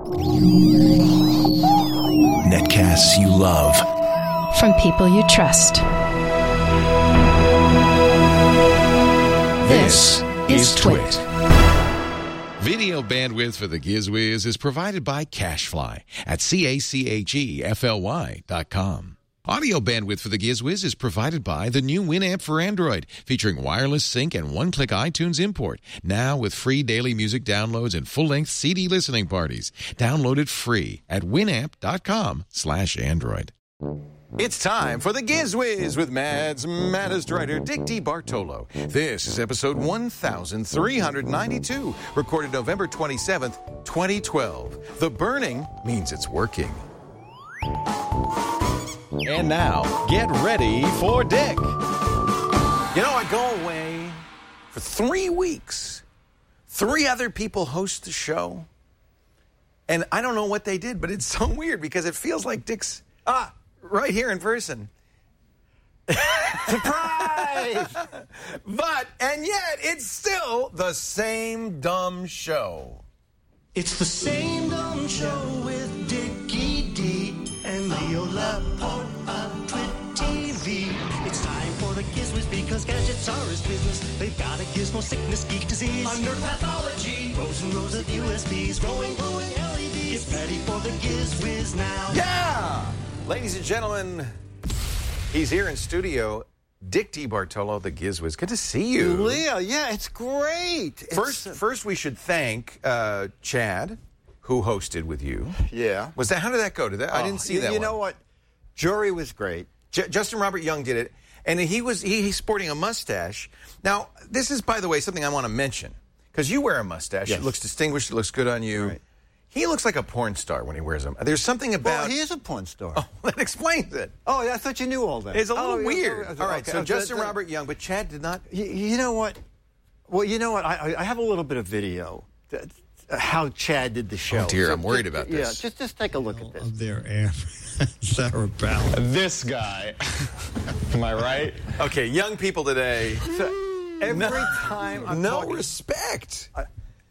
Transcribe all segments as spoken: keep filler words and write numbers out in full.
Netcasts you love. From people you trust. This is Twit. Video bandwidth for the GizWiz is provided by CacheFly at C A C H E F L Y dot com. Audio bandwidth for the GizWiz is provided by the new Winamp for Android, featuring wireless sync and one-click iTunes import. Now with free daily music downloads and full-length C D listening parties. Download it free at winamp.com slash Android. It's time for the GizWiz with Mads Matterstrider, Dick DeBartolo. This is episode one thousand three hundred ninety-two, recorded November twenty-seventh, twenty twelve. The burning means it's working. And now, get ready for Dick. You know, I go away for three weeks. Three other people host the show. And I don't know what they did, but it's so weird because it feels like Dick's, ah, right here in person. Surprise! But, and yet, it's still the same dumb show. It's the same dumb show with Dickie D and Leo Laporte on Twit T V. It's time for the GizWiz because gadgets are his business. They've got a gizmo sickness, geek disease, under pathology, rows and rows of U S Bs, glowing, glowing L E Ds. Get ready for the GizWiz now. Yeah! Ladies and gentlemen, he's here in studio. Dick DeBartolo, the GizWiz. Good to see you. Leo, yeah, it's great. First, it's, first we should thank uh, Chad, who hosted with you. Yeah. Was that? How did that go? Did that? I didn't see you, that. You one. know what? Jury was great. J- Justin Robert Young did it, and he was he, he's sporting a mustache. Now, this is, by the way, something I want to mention because you wear a mustache. Yes. It looks distinguished. It looks good on you. Right. He looks like a porn star when he wears them. There's something about. Well, he is a porn star. Oh, that explains it. Oh, I thought you knew all that. It's a little oh, weird. Yeah, All right, okay, so okay, Justin okay. Robert Young, but Chad did not. You, you know what? Well, you know what? I, I have a little bit of video. That, uh, how Chad did the show. Oh dear, So I'm worried just, about yeah, this. just just take a look at this. Of their air cerebellum. This guy. Am I right? Okay, young people today. So every No- time I'm no talking, respect. No,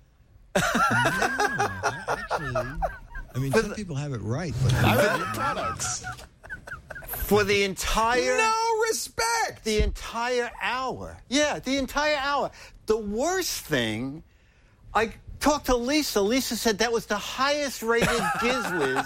actually, I mean, some people have it right, but I read your products. for the entire No respect. the entire hour. Yeah, the entire hour. The worst thing, I talked to Lisa. Lisa said that was the highest rated GizWiz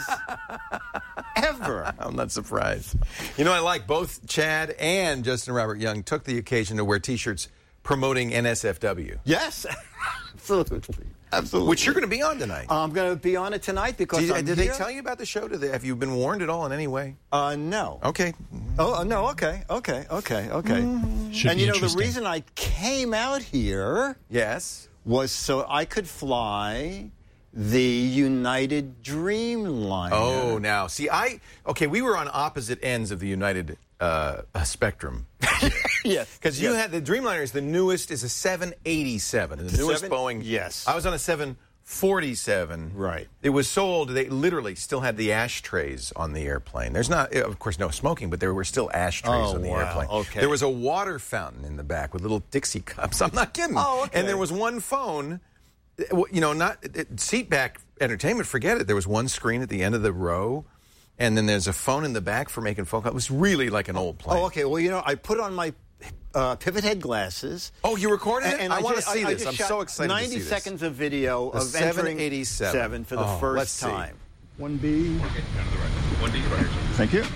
ever. I'm not surprised. You know, I like both Chad and Justin Robert Young took the occasion to wear T-shirts promoting N S F W, Yes, absolutely. Absolutely. which you're going to be on tonight. I'm going to be on it tonight because did I'm did they here. tell you about the show? Did they, have you been warned at all in any way? Uh, no. Okay. Oh, uh, no, okay, okay, okay, okay. should And be you know, the interesting. reason I came out here Yes. was so I could fly the United Dreamliner. Oh, now, see, I, okay, we were on opposite ends of the United uh, spectrum. yes. Because you yes. had, the Dreamliner is the newest, is a seven eighty-seven. The, The newest seven- Boeing. yes. I was on a seven forty-seven. Right. It was so old, they literally still had the ashtrays on the airplane. There's not, of course, no smoking, but there were still ashtrays Oh, on the wow. airplane. Okay. There was a water fountain in the back with little Dixie cups. I'm not kidding. Oh, okay. And there was one phone, you know, not seat back entertainment, forget it. There was one screen at the end of the row. And then there's a phone in the back for making phone calls. It was really like an old plane. Oh, okay. Well, you know, I put on my uh, pivot head glasses. Oh, you recorded it? And I, want to just- see I- I this. just I'm shot so excited to see ninety this. seconds of video The of entering seven eighty-seven. seven for the Oh, first let's see. time. one B. One D right. Thank you.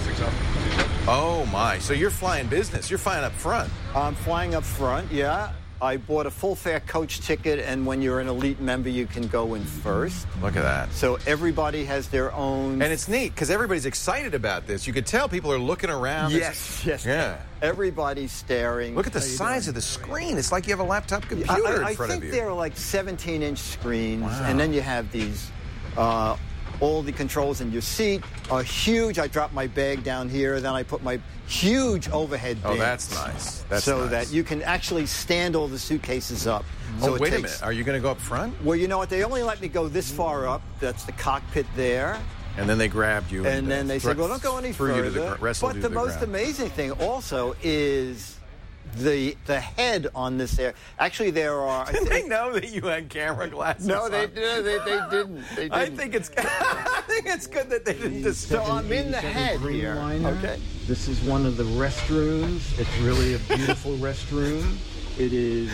Oh, my. So you're flying business. You're flying up front. I'm flying up front, yeah. I bought a full fare coach ticket, and when you're an elite member, you can go in first. Look at that. So everybody has their own. And it's neat because everybody's excited about this. You could tell people are looking around. yes, yes. Yeah. Everybody's staring. Look at the size of the screen. It's like you have a laptop computer I, I, in front I of think you. there are like seventeen-inch screens, Wow. and then you have these. Uh, all the controls in your seat are huge. I drop my bag down here, then I put my huge overhead Oh, bins. that's nice. That's so nice. that you can actually stand all the suitcases up. Oh, So it wait a takes- minute. Are you going to go up front? Well, you know what? They only let me go this far up. That's the cockpit there. And then they grabbed you. And then uh, they thre- said, well, don't go any threw further. You to the, gr- wrestled but you the to the most ground. amazing thing also is the the head on this air. Actually, there are. I Did they think, know that you had camera glasses? no, they, on? no, they they didn't. They didn't. I think it's. I think it's good that they didn't So discuss. I'm in the head here. Okay. This is one of the restrooms. It's really a beautiful restroom. It is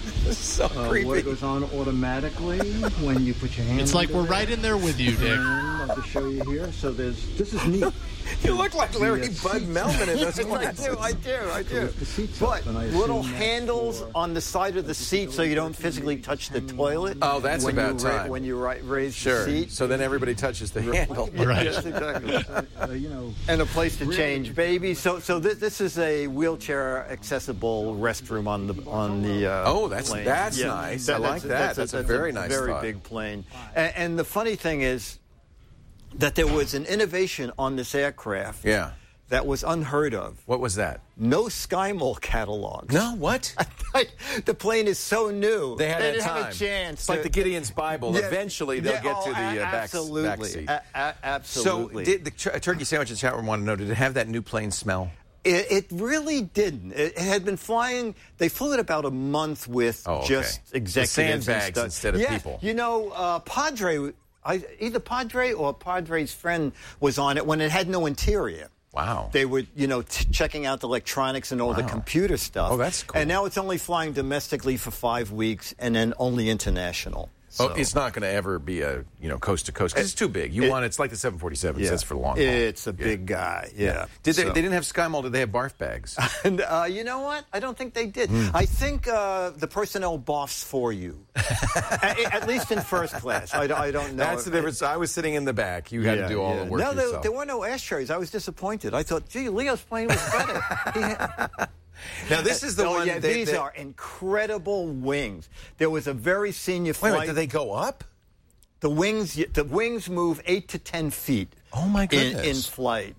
So uh, creepy. what goes on automatically when you put your hand. It's like under we're there. right in there with you, Dick. And I'll just show you here. So there's. This is neat. You look like Larry The, uh, Bud seats- Melvin in those I glasses. do, I do, I do. the seats But up, and I little assume that's handles for- on the side of the seat so you don't physically touch the toilet. Oh, that's when about you ra- time. when you ra- raise Sure. the seat. So then everybody touches the handle. Right. Yes, exactly. Uh, you know, And a place to change, baby. So, so this, this is a wheelchair accessible restroom on the on the. Uh, Oh, that's- plane. that's nice. I like that. That's a very nice very thought. big plane. And, and the funny thing is that there was an innovation on this aircraft. Yeah. That was unheard of. What was that? No SkyMall catalogs. No, what? The plane is so new. They had didn't that time. have a chance. It's like to- the Gideon's Bible. Yeah, Eventually, they'll yeah, get oh, to the uh, a- back, absolutely. back seat. A- a- absolutely. So, did the tur- turkey sandwich in the chat room want to know? Did it have that new plane smell? It, it really didn't. It, it had been flying. They flew it about a month with Oh, okay. just The executives sandbags and stuff. instead of Yeah, people. You know, uh, Padre, I, either Padre or Padre's friend was on it when it had no interior. Wow. They were, you know, t- checking out the electronics and all the Wow. computer stuff. Oh, that's cool. And now it's only flying domestically for five weeks and then only international. Oh, So- it's not going to ever be a you know coast to coast because it's too big. You It- want it's like the seven forty-seven. Yeah. That's for long haul. It's a Yeah. big guy, yeah. Did they? So- They didn't have SkyMall. Did they have barf bags? And uh, you know what? I don't think they did. Hmm. I think uh, the personnel boffs for you, at, at least in first class. I, I don't know. That's the difference. I was sitting in the back. You had Yeah, to do all yeah. the work No, there, yourself. there were no ashtrays. I was disappointed. I thought, gee, Leo's plane was better. He had- Now this is the oh, one. yeah, that, these that- are incredible wings. There was a very senior Wait a flight. minute. Did they go up? The wings, the wings move eight to ten feet. Oh, my in, goodness. in flight,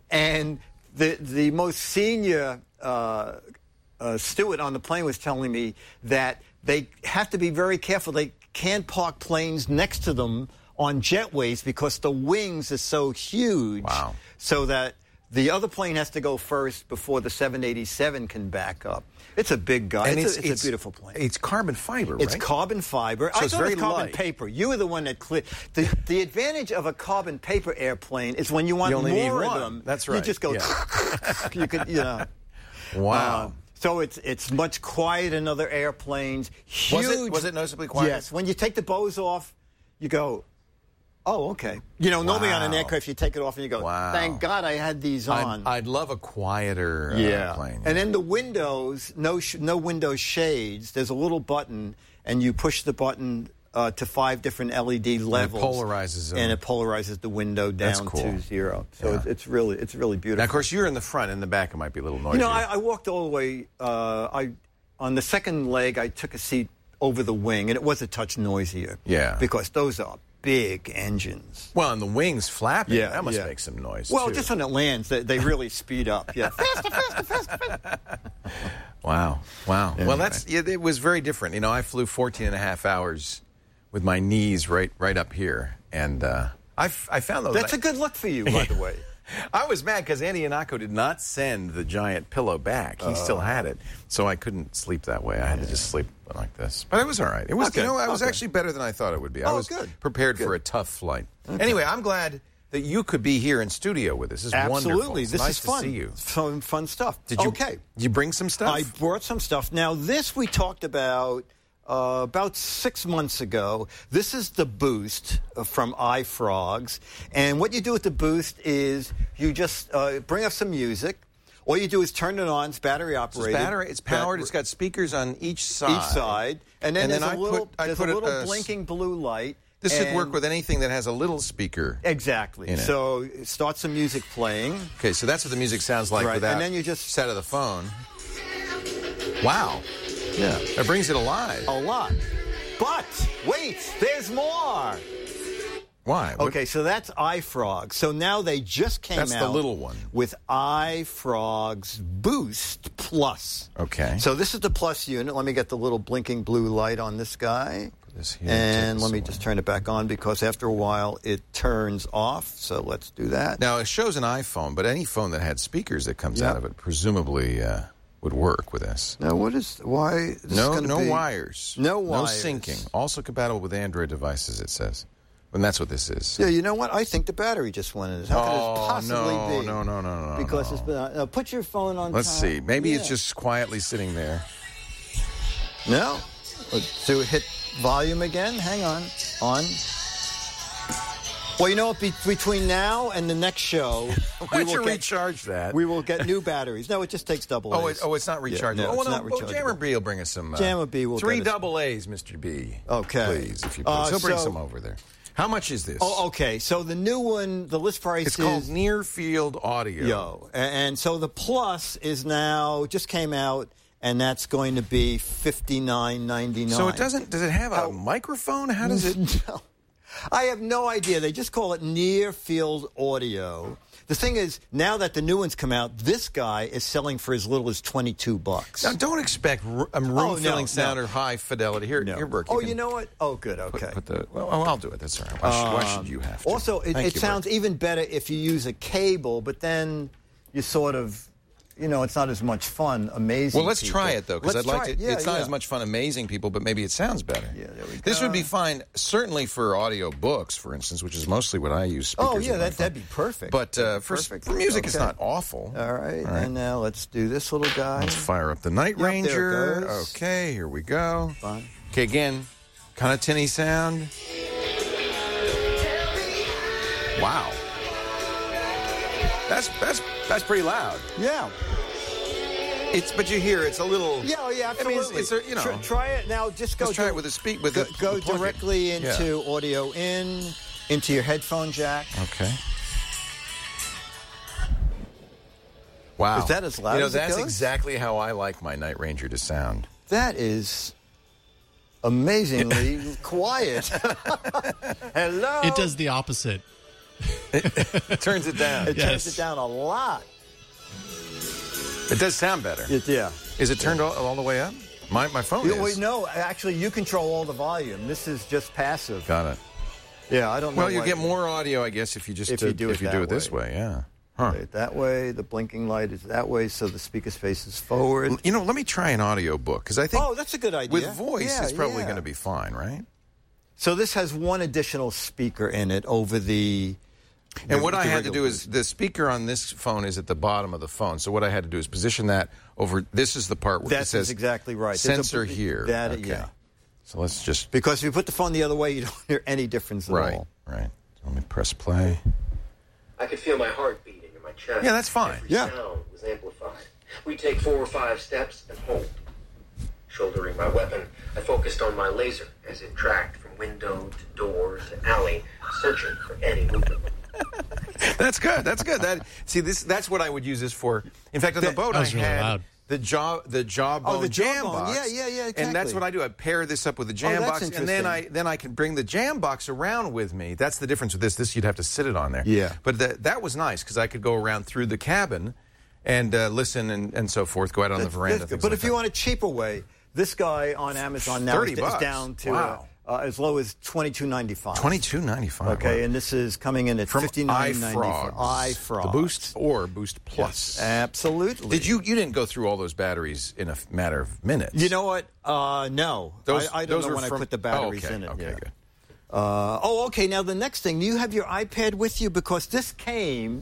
and the the most senior uh, uh, steward on the plane was telling me that they have to be very careful. They can't park planes next to them on jetways because the wings are so huge. Wow. So that the other plane has to go first before the seven eighty-seven can back up. It's a big guy. And it's, a, it's a beautiful plane. It's carbon fiber, right? It's carbon fiber. So I it's thought very it was carbon light. paper. You were the one that cleared. The, the advantage of a carbon paper airplane is when you want You only need more of one. them. That's You right. just go. Yeah. You could, you know. Wow. Uh, so it's it's much quieter than other airplanes. Huge. Was it- was it noticeably quiet? Yes. When you take the bows off, you go, oh, okay. You know, normally on an Wow. aircraft you take it off and you go, Wow. thank God I had these on. I'd, I'd love a quieter uh, Yeah. plane. And then the windows, no sh- no window shades. There's a little button, and you push the button uh, to five different L E D levels. polarizes them. And it polarizes the window That's down cool. to zero. So Yeah. it's, it's really it's really beautiful. Now, of course, you're in the front. In the back, it might be a little noisy. You know, I, I walked all the way. Uh, I on the second leg, I took a seat over the wing, and it was a touch noisier. Yeah. Because those are big engines. well, and the wings flapping. Yeah, that must yeah. make some noise. Well, too. just when it lands, they, they really speed up. Yeah. Faster, faster, faster, faster. Wow. Wow. Anyway. Well, that's yeah, it was very different. You know, I flew fourteen and a half hours with my knees right right up here. And uh, I, f- I found those. That's a good look for you, by the way. I was mad because Andy Anako did not send the giant pillow back. He still had it. So I couldn't sleep that way. I had to just sleep like this. But it was all right. It was, Okay, you know, I was okay. actually better than I thought it would be. I Oh, was good, prepared for a tough flight. Anyway, I'm glad that you could be here in studio with us. This is wonderful. Absolutely. It's This nice is fun. to see you. Fun, fun stuff. Did you, Okay. Did you bring some stuff? I brought some stuff. Now, this we talked about uh, about six months ago. This is the Boost uh, from iFrogs. And what you do with the Boost is you just uh, bring up some music. All you do is turn it on. It's battery It's operated. battery. It's powered. Bat- It's got speakers on each side. each side. And then And there's then a I little, put- I there's put a it, little uh, blinking blue light. This should and- work with anything that has a little speaker. Exactly. in it. So start some music playing. Okay, so that's what the music sounds like Right, without and then you just- set of the phone. Wow. Yeah. That brings it alive. A lot. But wait, there's more. Why? What- Okay, so that's iFrog. So now they just came That's out the little one. with iFrog's Boost Plus. Okay. So this is the Plus unit. Let me get the little blinking blue light on this guy. this here, And take let me this just away. turn it back on because after a while it turns off. So let's do that. Now, it shows an iPhone, but any phone that had speakers that comes Yeah. out of it, presumably, uh, would work with this. Now, what is why? This No, is gonna no be, wires. No No wires. syncing. Also compatible with Android devices, it says. And that's what this is. Yeah, you know what? I think the battery just went in. How oh, could it possibly no, be? no, no, no, no, Because no. it's been. Uh, put your phone on. Let's top. see. Maybe it's Yeah. just quietly sitting there. No. Let's do hit volume again. Hang on. On. Well, you know what? Be- between now and the next show, Why we don't will you get, recharge that? we will get new batteries. No, it just takes double Oh, A's. it, oh, it's not rechargeable. Yeah, no, oh, well, it's no, not well, rechargeable. Jammer B will bring us some. Uh, Jammer B will three get us- double A's, Mister B. Okay. Please, if you please. Uh, He'll bring so- some over there. How much is this? Oh, okay. So the new one, the list price It's is called Near Field Audio. Yo, and, and so the Plus is now just came out, and that's going to be fifty-nine ninety-nine. So it doesn't. Does it have a How- microphone? How does it? No. I have no idea. They just call it Near Field Audio. The thing is, now that the new one's come out, this guy is selling for as little as twenty-two bucks. Now, don't expect r- um, Oh, room-filling no, sound no. or high fidelity. Here, No. here, Burke. oh, can you know what? Oh, good. Put, Okay. put the. Well, oh, I'll do it. That's all right. Why, should, why should you have to? Also, it, Thank it you, sounds Burke. even better if you use a cable, but then you sort of, you know, it's not as much fun amazing Well, let's people. try it though, because I'd Let's like try to. it. Yeah, it's not yeah. as much fun amazing people, but maybe it sounds better. Yeah, there we This go. would be fine, certainly for audio books, for instance, which is mostly what I use. Speakers Oh, yeah, with my that, phone. that'd be perfect. But uh, for, Perfect. for music, it's Okay. not awful. All right, All right. and now let's do this little guy. Let's fire up the Night Yep, there it Ranger. goes. Okay, here we go. Fine. Okay, again, kind of tinny sound. Wow, that's that's that's pretty loud. Yeah. It's but you hear it's a little. Yeah, oh, yeah, I mean, absolutely. it's, it's a, you know. Try, try it now. Just go. Let's try dir- it with a speak with go, the go the plug-in. directly Yeah. into audio in, into your headphone jack. Okay. Wow. Is that as loud You know, as it that's goes? exactly how I like my Night Ranger to sound. That is amazingly quiet. Hello. It does the opposite. It turns it down. It Yes. turns it down a lot. It does sound better. It, yeah. Is it turned all, all the way up? My my phone You, is. wait, no, actually, you control all the volume. This is just passive. Got it. Yeah, I don't know. Well, you why- get more audio, I guess, if you just If you do it if you that do it this way. way. Yeah. Huh. Right, that way, the blinking light is that way, so the speaker's face is forward. You know, let me try an audio book because I think Oh, that's a good idea. with voice Yeah, it's probably yeah. going to be fine, right? So this has one additional speaker in it over the. And the- what I the had to regular do is the speaker on this phone is at the bottom of the phone. So what I had to do is position that over. This is the part where That it says is exactly right. There's a- Sensor here. that- okay. yeah. So let's just Because if you put the phone the other way, you don't hear any difference at right, all. right. Let me press play. I could feel my heart beating in my chest. Yeah, that's fine. Every Yeah. sound was amplified. We take four or five steps and hold. Shouldering my weapon, I focused on my laser as it tracked from window to door to alley, searching for any movement. That's good. That's good. That see this. That's what I would use this for. In fact, on the boat That I was really had loud. the jaw the jawbone Oh, the jam jawbone. box. Yeah, yeah, yeah, And that's exactly. what I do. I pair this up with the jam Oh, that's box, and then I interesting. then I can bring the jam box around with me. That's the difference with this. This you'd have to sit it on there. Yeah. But that that was nice because I could go around through the cabin and uh, listen and, and so forth. Go out on the That's- veranda. that's things good. But like if you that. want a cheaper way, this guy on Amazon now thirty is, is bucks. down to Wow. uh, uh, as low as twenty-two ninety-five. twenty-two ninety-five. Okay, wow. and this is coming in at from fifty-nine ninety-five. iFrogs. iFrogs. The Boost or Boost Plus. Yes, absolutely. Did you? You didn't go through all those batteries in a f- matter of minutes. You know what? Uh, no. Those- I, I don't those know were when I from- put the batteries oh, okay. in it. Okay, yeah. good. Uh, oh, okay. Now the next thing, do you have your iPad with you? Because this came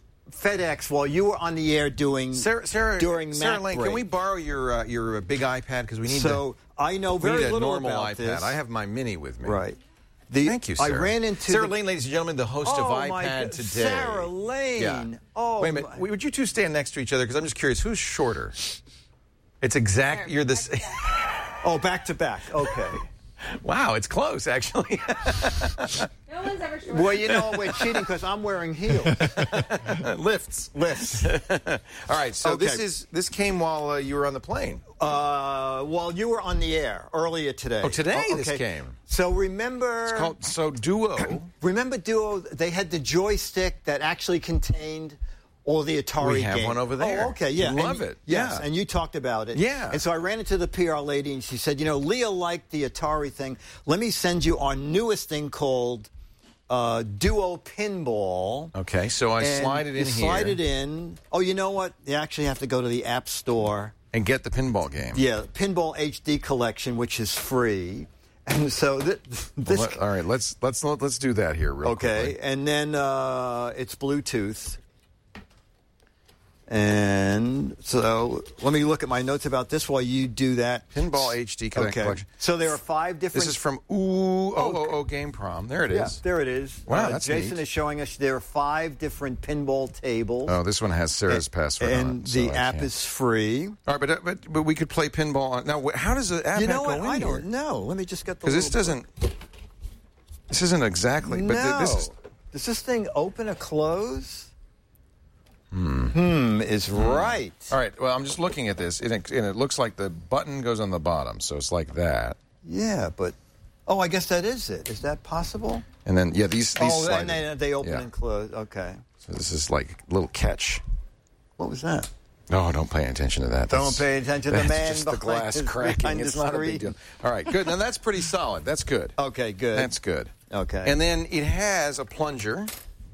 FedEx while you were on the air doing Sarah, Sarah, during Sarah Mac Lane, break. can we borrow your uh, your uh, big iPad because we need So to, I know we very need a little normal about iPad. this. I have my mini with me. Right. The, Thank you, I Sarah. ran into Sarah the- Lane, ladies and gentlemen, the host Oh, of my iPad God. Today. Sarah Lane. Yeah. Oh, Wait a minute. my- Would you two stand next to each other? Because I'm just curious. Who's shorter? It's exact. You're this. Oh, back to back. Okay. Wow, it's close actually. No one's ever sure. Well, you know, we're cheating because I'm wearing heels. Lifts. Lifts. All right. So Okay. this is this came while uh, you were on the plane. Uh, well, you were on the air earlier today. Oh, today this okay. came. So remember, It's called so Duo. remember Duo? They had the joystick that actually contained all the Atari We have games. one over there. Oh, okay, yeah. Love And- it. Yes, Yeah. and you talked about it. Yeah. And so I ran into the P R lady, and she said, you know, Leah liked the Atari thing. Let me send you our newest thing called uh, Duo Pinball. Okay, so I And slide it in you here. slide it in. Oh, you know what? You actually have to go to the App Store and get the pinball game. Yeah, Pinball H D collection, which is free. And so th- this. Well, let, all right, let's let's let's do that here real okay, quickly. and then uh, it's Bluetooth. And so let me look at my notes about this while you do that. Pinball H D okay. collection. So there are five different. This is from Ooh Oh Oh Oh Game Prom. There it is. Yeah, there it is. Wow, uh, that's Jason neat. is showing us there are five different pinball tables. Oh, this one has Sarah's password and on it. the so I app can't. is free. All right, but, uh, but but we could play pinball on. Now, wh- how does the app You know go what? in I here? don't know. Let me just get the. Because this little- doesn't. This isn't exactly. But th- no. this is. Does this thing open or close? Hmm. Hmm is right. All right. Well, I'm just looking at this, and it, and it looks like the button goes on the bottom, so it's like that. Yeah, but oh, I guess that is it. Is that possible? And then yeah, these these oh, slide and they, they open yeah. and close. Okay. So this is like a little catch. What was that? No, don't pay attention to that. Don't That's- pay attention to the that's man just the behind glass the- cracking. behind the It's not a big screen. deal. All right, good. Now that's pretty solid. That's good. Okay, good. That's good. Okay. And then it has a plunger.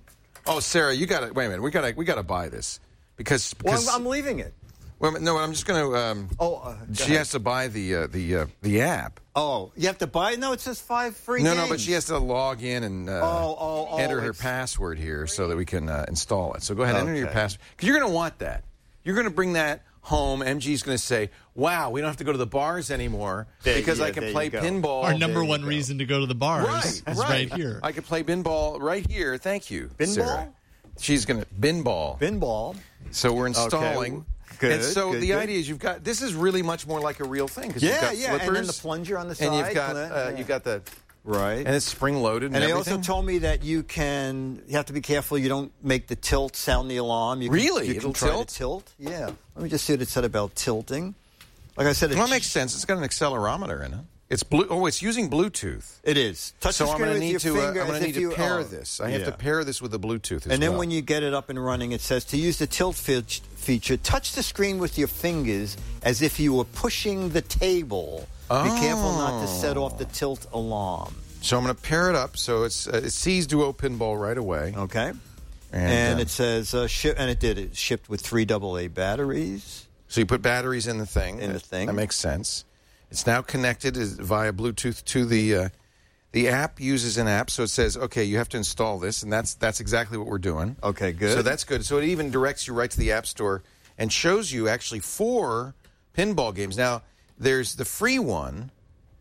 Oh, Sarah, you got to wait a minute. We got to we got to buy this because, Well, because I'm, I'm leaving it. well, no, I'm just going to. Um, Oh, uh, go she ahead. has to buy the uh, the uh, the app. Oh, you have to buy it? No, it says five free No, games. no, but she has to log in and uh, Oh, oh, oh, enter her it's- password here so that we can uh, install it. So go ahead, enter your Okay. password because you're going to want that. You're going to bring that home. M G's going to say, "Wow, we don't have to go to the bars anymore There- because yeah, I can there play you go. pinball." Our number there you one go. reason to go to the bars Right, is right, here. I could play pinball right here. Thank you, Pinball? Sarah. She's going to pinball. Pinball. So we're installing. Good, And so good, the good. idea is you've got this is really much more like a real thing because you've Yeah, got yeah, flippers and then the plunger on the side. and you've got Clint, uh, yeah. you've got the Right. and it's spring loaded and, And they everything. also told me that you can, you have to be careful you don't make the tilt sound the alarm. You can, Really? You It'll can try tilt? to tilt? Yeah. Let me just see what it said about tilting. Like I said, Well, that it's, makes sense. It's got an accelerometer in it. It's blue. Oh, it's using Bluetooth. it is. Touch so the I'm screen going to with need your to. Uh, finger I'm going as to if need to you- pair oh, this. I have to yeah. pair this with the Bluetooth as And then well. when you get it up and running, it says to use the tilt fe- feature, touch the screen with your fingers as if you were pushing the table. Be careful not to set off the tilt alarm. So I'm going to pair it up. So it's uh, it sees Duo Pinball right away. Okay. And, And uh, it says, uh, ship, and it did. It shipped with three double A batteries. So you put batteries in the thing. In the That- thing. That makes sense. It's now connected is- via Bluetooth to the uh, the app. Uses an app, so it says, okay, you have to install this, and that's that's exactly what we're doing. Okay, good. So that's good. So it even directs you right to the App Store and shows you actually four pinball games. Now there's the free one,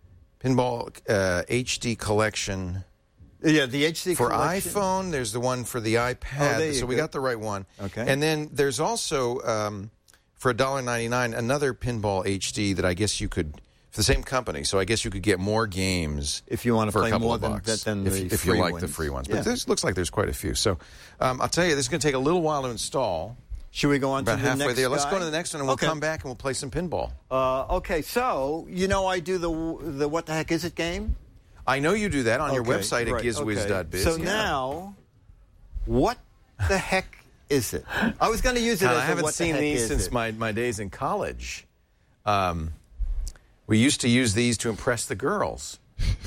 Pinball uh, H D Collection. Yeah, the H D For collection. iPhone, there's the one for the iPad. Oh, there you so we go. got the right one. Okay. And then there's also, um, for one dollar ninety-nine, another Pinball H D that I guess you could, for the same company, so I guess you could get more games If you want to for play a couple more of than, bucks. than if, the if you free like ones. the free ones. Yeah. But this looks like there's quite a few. So um, I'll tell you, this is going to take a little while to install. Should we go on About to the halfway next there. Let's guy? go to the next one, and we'll Okay. come back and we'll play some pinball. Uh, okay, so you know I do the the what the heck is it game? I know you do that on your Okay, website at right, gizwiz dot biz. So Yeah. now, what the heck is it? I was going to use it Now, as I a haven't what seen the heck these is since it? my, my days in college. Um, we used to use these to impress the girls.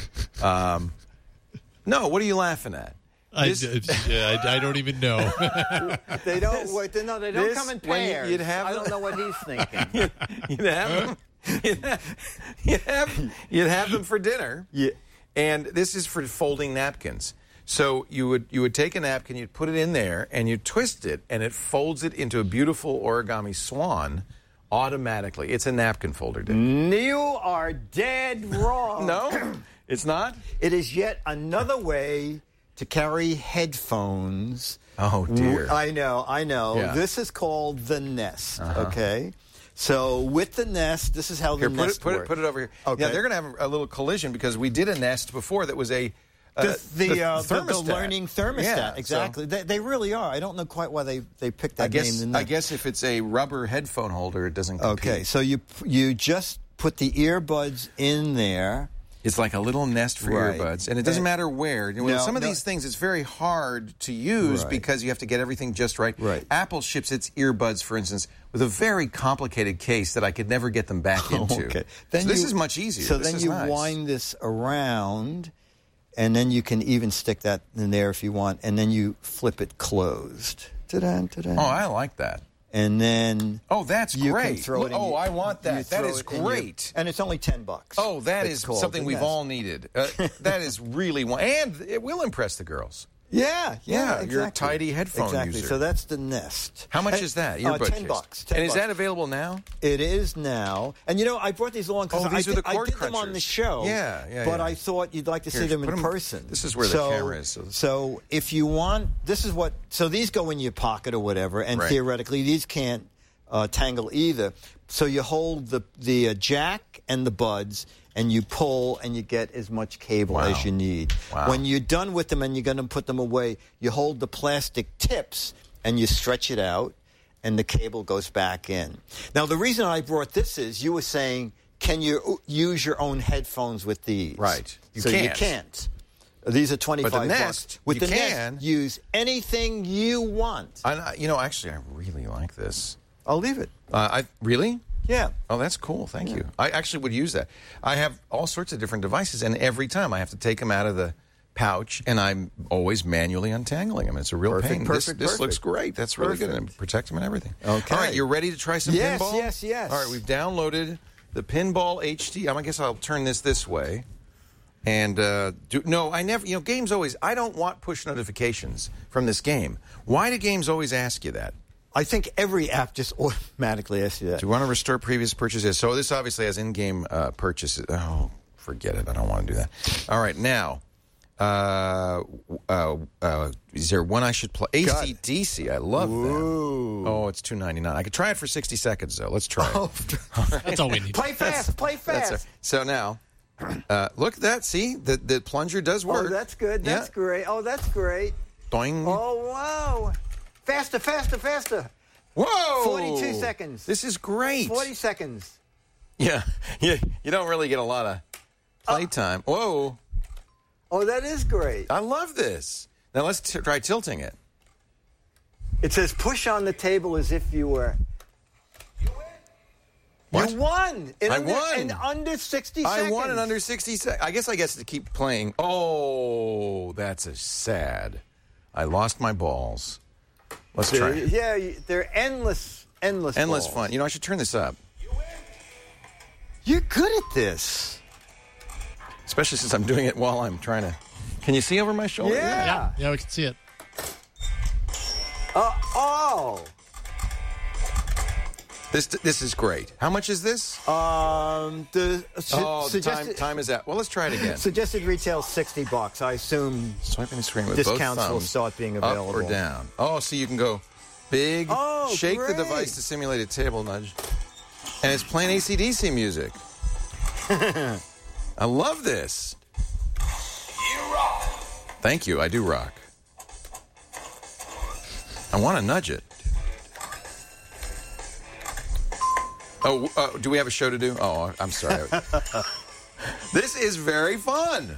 Um, no, what are you laughing at? I, This- yeah, I, I don't even know. They don't. Wait, no, they don't this- come in when you- pairs. you'd have I them- don't know what he's thinking. You'd have them. You'd have, you'd have, you'd have them for dinner. Yeah. And this is for folding napkins. So you would you would take a napkin, you'd put it in there, and you twist it, and it folds it into a beautiful origami swan automatically. It's a napkin folder, Dick. You are dead wrong. No, it's not. It is yet another way to carry headphones. Oh dear. I know, I know. Yeah. This is called the Nest. Okay. So with the Nest, this is how the Here, put Nest it, put it, works. put it over here. Okay. Yeah, they're going to have a little collision because we did a Nest before that was a uh, The, the, uh, the, the thermostat. learning thermostat, Yeah, exactly. so They, they really are. I don't know quite why they, they picked that I guess name. The I Nest. guess if it's a rubber headphone holder, it doesn't compete. Okay, so you you just put the earbuds in there. It's like a little nest for Right. earbuds, and it doesn't And- matter where. Well, No, some of no. these things, it's very hard to use Right. because you have to get everything just right. Right. Apple ships its earbuds, for instance, with a very complicated case that I could never get them back into. Okay. so this you- is much easier. So This then is you nice. wind this around, and then you can even stick that in there if you want, and then you flip it closed. Ta-da, ta-da. Oh, I like that. and then oh, that's you great. Can throw it in oh, your, I want that. That is in your- great. and it's only ten bucks. Oh, that It's is called something the we've Nest. all needed. Uh, that is really one, and it will impress the girls. Yeah, yeah, Yeah, exactly. you're a tidy headphone exactly. user. So that's the Nest. How much And- is that? Uh, Earbud ten case. bucks. ten and is bucks. that available now? It is now. And you know, I brought these along because Oh, these I, are did, the I cord did them on the crunchers. show. Yeah, yeah, But yeah. I thought you'd like to Here, see them put in 'em- person. this is where the so, camera is, so- So if you want, this is what. So these go in your pocket or whatever, and Right. theoretically these can't uh, tangle either. So you hold the the uh, jack and the buds, and you pull, and you get as much cable Wow. as you need. Wow. When you're done with them and you're going to put them away, you hold the plastic tips and you stretch it out, and the cable goes back in. Now, the reason I brought this is you were saying, can you use your own headphones with these? Right. You so you can't. can't. These are twenty-five But the bucks. Nest, With you the can. Nest, use anything you want. I, you know, actually, I really like this. I'll leave it. Uh, I really. Yeah. Oh, that's cool. Thank you. I actually would use that. I have all sorts of different devices, and every time I have to take them out of the pouch, and I'm always manually untangling them. It's a real Perfect, pain. perfect, this this looks perfect. great. That's really good, Perfect. and protect them and everything. Okay. All right, you're ready to try some Yes, pinball? yes, yes. All right, we've downloaded the Pinball H D. I guess I'll turn this this way. And uh, do, no, I never. You know, games always. I don't want push notifications from this game. Why do games always ask you that? I think every app just automatically asks you that. Do you want to restore previous purchases? So this obviously has in-game uh, purchases. Oh, forget it. I don't want to do that. All right, now, uh, uh, uh, is there one I should play? A C D C. I love that. Oh, it's two ninety-nine. I could try it for sixty seconds, though. Let's try it. Oh, That's all we need. play fast, play That's fast. it. So now, uh, look at that. See, the, the plunger does work. Oh, that's good. That's Yeah. great. Oh, that's great. Doing. Oh, wow. Faster, faster, faster. Whoa! forty-two seconds. This is great. forty seconds. Yeah, yeah. You don't really get a lot of playtime. Whoa! Oh, that is great. I love this. Now let's t- try tilting it. It says push on the table as if you were. What? You won. In I under, won. In under sixty I seconds. won in under sixty seconds. I guess I guess to keep playing. Oh, that's a sad. I lost my balls. Let's try. it. Yeah, you- they're endless, endless Endless balls. fun. You know, I should turn this up, You're good at this. especially since I'm doing it while I'm trying to. Can you see over my shoulder? Yeah. Yeah, yeah, we can see it. Uh, oh. This this is great. How much is this? Um, the su- oh, the time suggested, time is out. Well, let's try it again. suggested retail sixty bucks. I assume Swiping the screen with discounts both will thumbs, start being up available. or down. Oh, so you can go big, Oh, shake great. the device to simulate a table nudge, and it's playing A C D C music. I love this. You rock. Thank you. I do rock. I want to nudge it. Oh, uh, do we have a show to do? Oh, I'm sorry. This is very fun.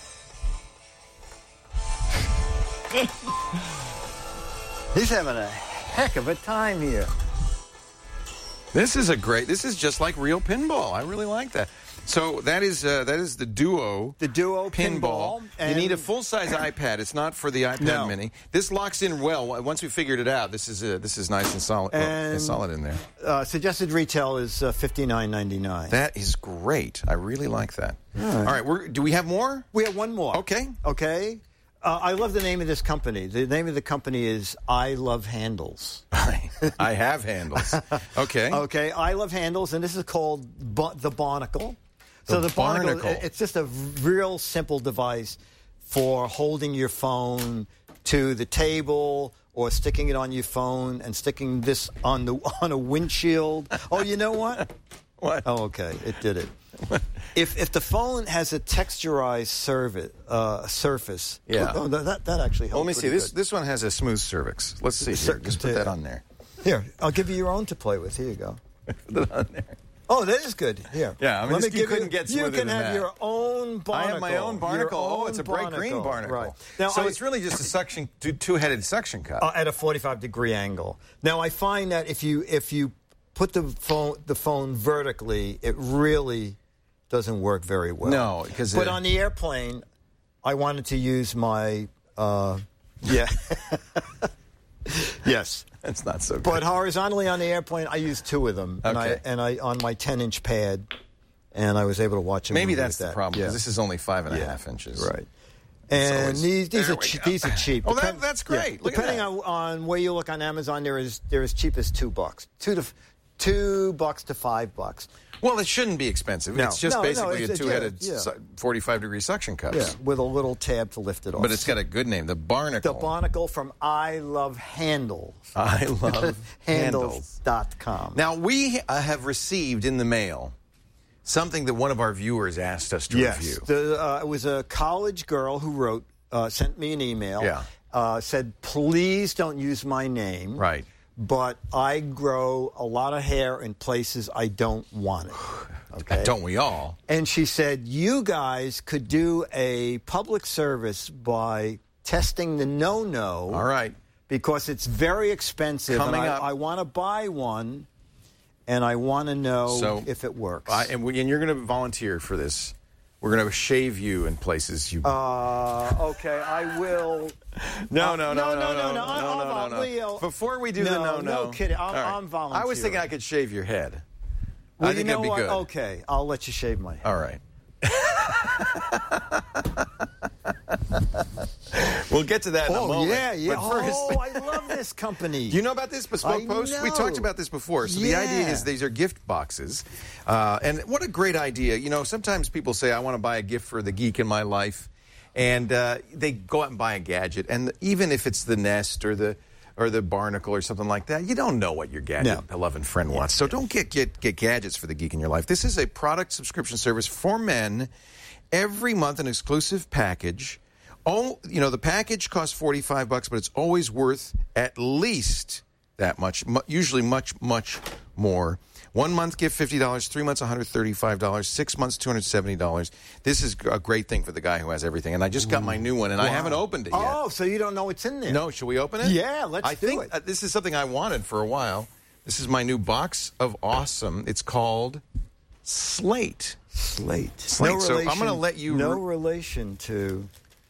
He's having a heck of a time here. This is a great. This is just like real pinball. I really like that. So that is uh, that is the Duo. The Duo pinball. You and- need a full size iPad. It's not for the iPad No. Mini. This locks in well. Once we figured it out, this is uh, this is nice and solid. well, And- it's solid in there. Uh, suggested retail is uh, fifty-nine ninety-nine. That is great. I really like that. All right. We're, do we have more? We have one more. Okay. Okay. Uh, I love the name of this company. The name of the company is I Love Handles. I have handles. Okay. Okay, I Love Handles, and this is called bu- the Barnacle. So The the Barnacle, Barnacle. it's just a real simple device for holding your phone to the table or sticking it on your phone and sticking this on the on a windshield. Oh, you know what? What? Oh, okay, it did it. If if the phone has a texturized surface, uh, surface, Yeah. oh, that that actually helps. Well, let me see. pretty This good. this one has a smooth cervix. Let's see. Here. Cer- Just put that on there. Here, I'll give you your own to play with. Here you go. Put it on there. Oh, that is good. Here. Yeah, I mean, Let this- me you give couldn't get You smoother can than have that. your own barnacle. I have my own barnacle. Your Oh, own it's a bright green barnacle. Right. Now, so I- it's really just a suction, two- two-headed suction cup. uh, at a forty-five degree angle. Now, I find that if you if you put the phone the phone vertically, it really doesn't work very well. No, because But uh, on the airplane, I wanted to use my uh, yeah. Yes. That's not so good. But horizontally on the airplane, I used two of them. And Okay. I, and I on my ten-inch pad, and I was able to watch a Maybe movie that's with the that. problem, because Yeah. this is only five and a Yeah. half inches. Right. And always- these these There are we che- go. these are cheap. Oh, that- Depend- that's yeah, great. Look at Depending that. on, on where you look on Amazon, there is they're as cheap as two bucks, two to f- two bucks to five bucks. Well, it shouldn't be expensive. No. It's just No, no, basically it's- a it's- two-headed yeah, yeah. su- forty-five degree suction cups. Yeah, with a little tab to lift it off. But it's got a good name, the Barnacle. the Barnacle from I Love Handles. I love handles. Handles dot com. Now, we uh, have received in the mail something that one of our viewers asked us to Yes, review. the, uh, it was a college girl who wrote, uh, sent me an email. Yeah. Uh, said, please don't use my name. Right. But I grow a lot of hair in places I don't want it. Okay. Don't we all? And she said, you guys could do a public service by testing the no-no. All right. Because it's very expensive. Coming and I, up. I want to buy one, and I want to know So, if it works. I, and, we, and you're going to volunteer for this. We're going to shave you in places you. Uh, okay, I will. no, uh, no, no, no, no, no, no, no, no, I'll- no, no, I'll- no. Leo. Before we do No, the no, no, no kidding. I'm- All right. I'm I was thinking volunteering. I could shave your head. Well, I think you know that'd be what? good. Okay, I'll let you shave my head. All right. We'll get to that in a Oh, moment. yeah, yeah. But first, Oh, I love this company. Do you know about this Bespoke I Post? We know. talked about this before. So the idea Yeah. is these are gift boxes. Uh, and what a great idea. You know, sometimes people say, I want to buy a gift for the geek in my life. And uh, they go out and buy a gadget. And even if it's the Nest or the or the Barnacle or something like that, you don't know what your gadget No. loving friend wants. So don't get, get, get gadgets for the geek in your life. This is a product subscription service for men. Every month, an exclusive package. Oh, you know, the package costs forty-five bucks, but it's always worth at least that much, mu- usually much, much more. One month, give fifty dollars. Three months, one hundred thirty-five dollars. Six months, two hundred seventy dollars. This is a great thing for the guy who has everything. And I just got my new one, and I Wow. haven't opened it yet. Oh, so you don't know what's in there? No, should we open it? Yeah, let's I do think it. uh, this is something I wanted for a while. This is my new box of awesome. It's called Slate. Slate. Slate. No So I'm relation, gonna let you No re- relation to.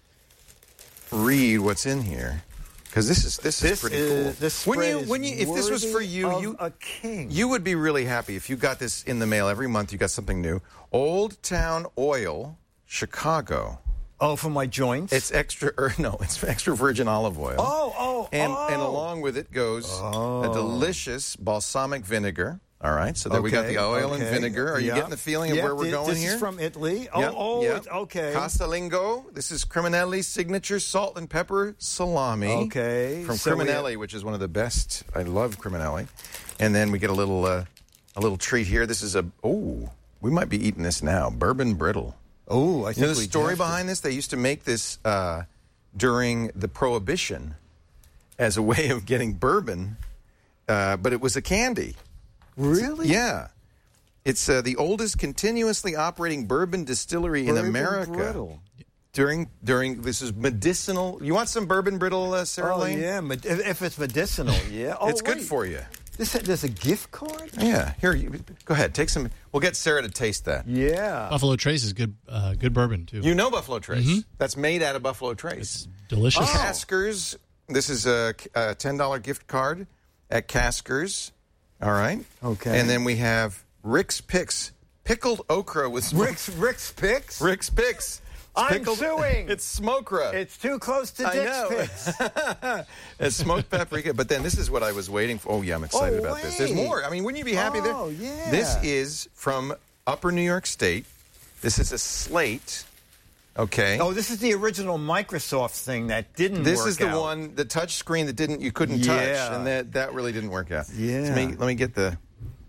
Read what's in here, because this is this, This is pretty is- cool. this when you spread is when you if this was for worthy you, of you a king. you would be really happy if you got this in the mail every month. You got something new. Old Town Oil, Chicago. Oh, for my joints? It's extra. Or no, it's extra virgin olive oil. Oh, oh, and oh. and along with it goes a delicious balsamic vinegar. All right, so there we got Okay, the oil and okay. vinegar. Are you Yeah. getting the feeling of Yeah, where we're thi- going this here? is from Italy. Oh, Yep, oh, yep. it's- okay. Casalingo. This is Criminelli's signature salt and pepper salami. Okay, From so we Criminelli, which is one of the best. I love Criminelli. And then we get a little uh, a little treat here. This is a oh, we might be eating this now. Bourbon brittle. Oh, I think You know the we story have to- behind this? They used to make this uh, during the Prohibition as a way of getting bourbon, uh, but it was a candy. Really? Yeah. It's uh, the oldest continuously operating bourbon distillery in Bourbon America. brittle. During during this is medicinal. You want some bourbon brittle, uh, Sarah Oh, Lane? yeah. med- If, if it's medicinal, yeah. Oh, it's good wait. for you. This, there's a gift card? Yeah. Here, you, go ahead. Take some. We'll get Sarah to taste that. Yeah. Buffalo Trace is good, uh, good bourbon too. You know Buffalo Trace. That's made out of Buffalo Trace. Delicious. Oh. Caskers. This is a, a ten dollar gift card at Caskers. All right. Okay. And then we have Rick's Picks. Pickled okra with Rick's, Rick's Picks? Rick's Picks. It's I'm pickled- suing. It's smokra. It's too close to I Dick's know. Picks. It's smoked paprika. But then this is what I was waiting for. Oh, yeah, I'm excited Oh, about this. There's wait. more. I mean, wouldn't you be happy there? Oh, yeah. This is from Upper New York State. This is a slate. Okay. Oh, this is the original Microsoft thing that didn't This work is the out. one, the touch screen that didn't you couldn't touch, Yeah. and that that really didn't work out. Yeah. Let me, let me get the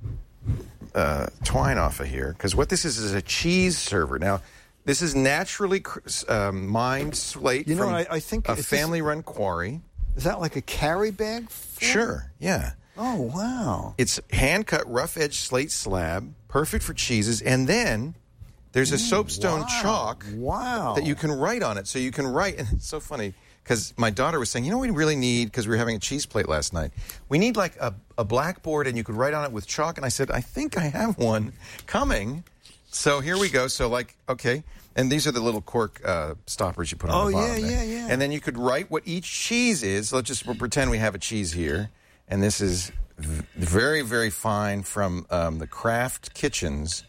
uh, twine off of here, because what this is is a cheese server. Now, this is naturally cr- um, mined slate You know from what, I- I think a is this- family-run quarry. Is that like a carry bag? for- Sure, yeah. Oh, wow. It's hand-cut, rough-edged slate slab, perfect for cheeses, and then there's a soapstone wow. chalk Wow. that you can write on it. So you can write, and it's so funny because my daughter was saying, you know what we really need, because we were having a cheese plate last night, we need like a, a blackboard and you could write on it with chalk. And I said, I think I have one coming. So here we go. So like, okay. And these are the little cork uh, stoppers you put on Oh, the bottom yeah, there. yeah, yeah. And then you could write what each cheese is. Let's just we'll pretend we have a cheese here. And this is v- very, very fine from um, the Kraft Kitchens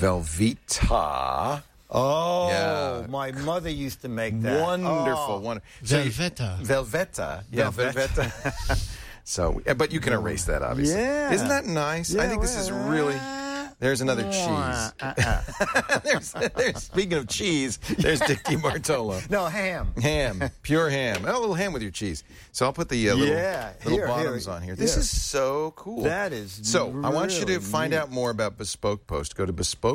Velveeta. Oh, Yeah. my mother used to make that. Wonderful. Oh. Wonderful. Velveeta. Velveeta. Yeah, Velveeta. Velveeta. So, yeah, but you can erase that, obviously. Yeah. Isn't that nice? I Yeah, think this is well, really... uh, There's another cheese. Uh-uh. there's, there's, speaking of cheese, there's Dickie Bartolo. No, ham. Ham, pure ham. Oh, a little ham with your cheese. So I'll put the uh, little, Yeah, little here, bottoms here, on here. This here. is so cool. That is So I want you to really find neat. out more about Bespoke Post. Go to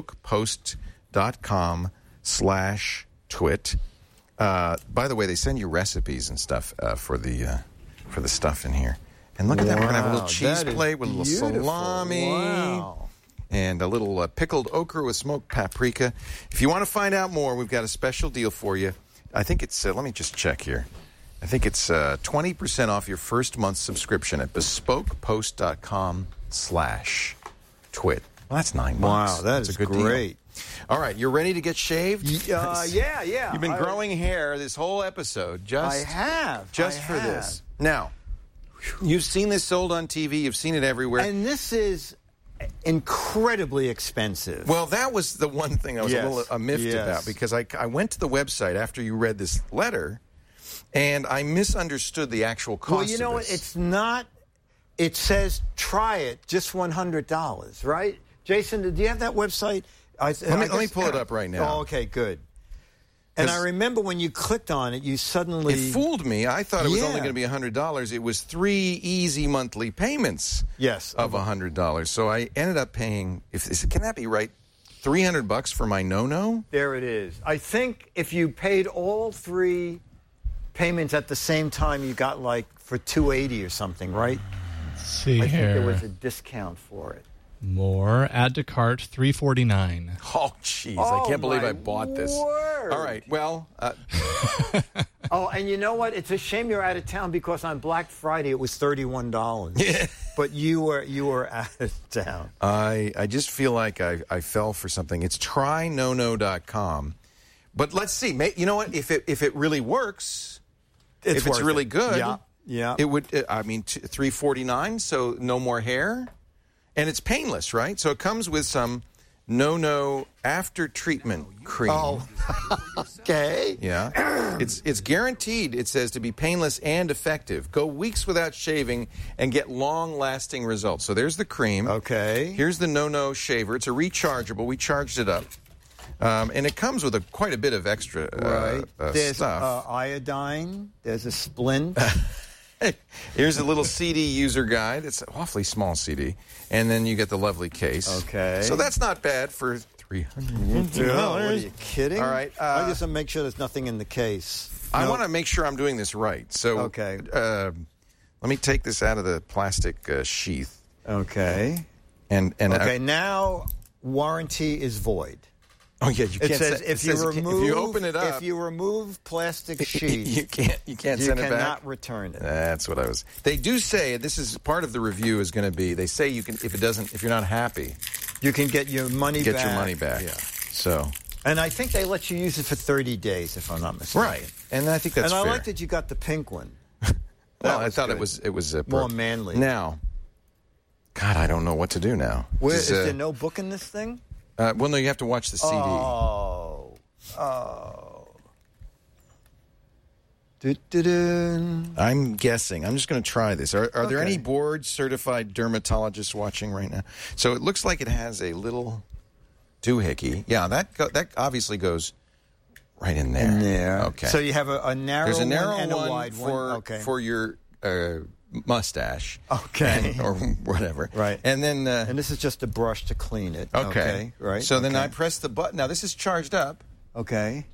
bespokepost.com slash twit. Uh, by the way, they send you recipes and stuff uh, for the uh, for the stuff in here. And look at that. We're going to have a little Wow, cheese that is plate with a little beautiful. salami. Wow. And a little uh, pickled okra with smoked paprika. If you want to find out more, we've got a special deal for you. I think it's, uh, let me just check here. I think it's uh, twenty percent off your first month's subscription at bespokepost.com slash twit. Well, that's nine bucks. Wow, that that's is a good great. deal. All right, you ready to get shaved? Uh, yeah, yeah. You've been I- growing hair this whole episode just, I have. just I for have. this. Now, you've seen this sold on T V. You've seen it everywhere. And this is incredibly expensive. Well, that was the one thing I was Yes. a little uh, miffed Yes. about because I, I went to the website after you read this letter, and I misunderstood the actual cost. Well, you know of what? this. It's not. It says try it, just one hundred dollars, right? Jason, do you have that website? I, Let me- I let me guess- pull it up right now. Oh, okay, good. And 'Cause- I remember when you clicked on it, you suddenly It fooled me. I thought it was Yeah. only going to be one hundred dollars. It was three easy monthly payments Yes. of one hundred dollars. So I ended up paying, if is, can that be right, three hundred bucks for my no-no? There it is. I think if you paid all three payments at the same time, you got like for two eighty or something, right? Let's see I here. think there was a discount for it. More. Add to cart, three forty-nine. Oh, jeez. Oh, I can't believe my I bought this. word. All right. Well, uh, Oh, and you know what? It's a shame you're out of town because on Black Friday it was thirty-one dollars. Yeah. But you were you were out of town. I I just feel like I, I fell for something. It's try no no dot com. But let's see. May, you know what? If it if it really works, It's if it's worth really it. good, Yeah, yeah. it would. uh, I mean, t- three forty nine. So no more hair, and it's painless, right? So it comes with some no no after treatment cream. Oh, okay. Yeah, it's it's guaranteed. It says to be painless and effective. Go weeks without shaving and get long-lasting results. So there's the cream. Okay. Here's the no-no shaver. It's a rechargeable. We charged it up, um, and it comes with a quite a bit of extra uh, Right. uh, There's stuff. uh, iodine. There's a splint. Here's a little C D user guide. It's an awfully small C D, and then you get the lovely case. Okay. So that's not bad for three hundred No, dollars. what are you kidding? All right. I Uh, just want to make sure there's nothing in the case. I No. want to make sure I'm doing this right. So, Okay. uh, let me take this out of the plastic uh, sheath. Okay. And and Okay. I, Now warranty is void. oh yeah, you can't. It says se- if it you says can't- remove if you open it up, if you remove plastic sheet, you can't you can't you send it cannot back. return it. That's what I was. They do say this is part of the review is going to be. They say you can if it doesn't if you're not happy, You can get your money get back. your money back. Yeah. So And I think they let you use it for thirty days, if I'm not mistaken. right, and I think that's and I fair. like that you got the pink one. Well, I was thought it good. was it was uh, More per- manly. Now, God, I don't know what to do now. Where, Does, is uh, there no book in this thing? uh, well, no, you have to watch the C D. Oh. Oh. Du-du-dun. I'm guessing. I'm just going to try this. Are, are there Okay. any board certified dermatologists watching right now? So it looks like it has a little doohickey. Yeah, that go, that obviously goes right in there. In there. Okay. So you have a, a narrow There's a one narrow and a one wide for one. Okay. for your uh, mustache. Okay. And- or whatever. Right. And then. Uh, And this is just a brush to clean it. okay. Okay. Right. So then okay. I press the button. Now this is charged up. Okay.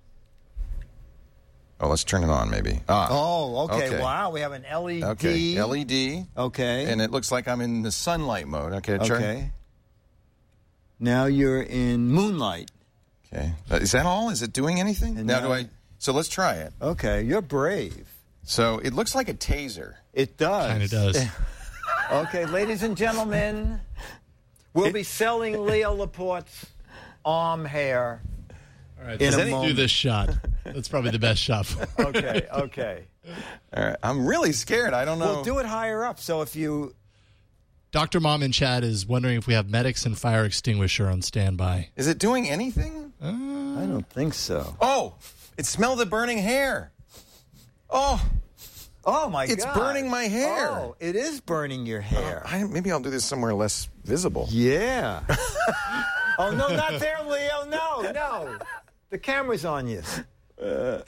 Oh, let's turn it on, maybe. Ah. Oh, okay. Okay. Wow. We have an L E D. Okay. L E D. Okay. And it looks like I'm in the sunlight mode. Okay. Turn. Okay. Now you're in moonlight. Okay. Uh, Is that all? Is it doing anything? And now, now- do I? So let's try it. Okay. You're brave. So it looks like a taser. It does. Kind of does. Okay, ladies and gentlemen, we'll be selling Leo Laporte's arm hair. All right, In so a do moment. this shot. That's probably the best shot. For Okay, okay. All right. I'm really scared. I don't know. Well, do it higher up. So if you... Doctor Mom in chat is wondering if we have medics and fire extinguisher on standby. Is it doing anything? Uh, I don't think so. Oh, it smelled the burning hair. Oh, Oh, my it's God. burning my hair. Oh, it is burning your hair. I, maybe I'll do this somewhere less visible. Yeah. Oh, no, not there, Leo. No, no. The camera's on you. Uh,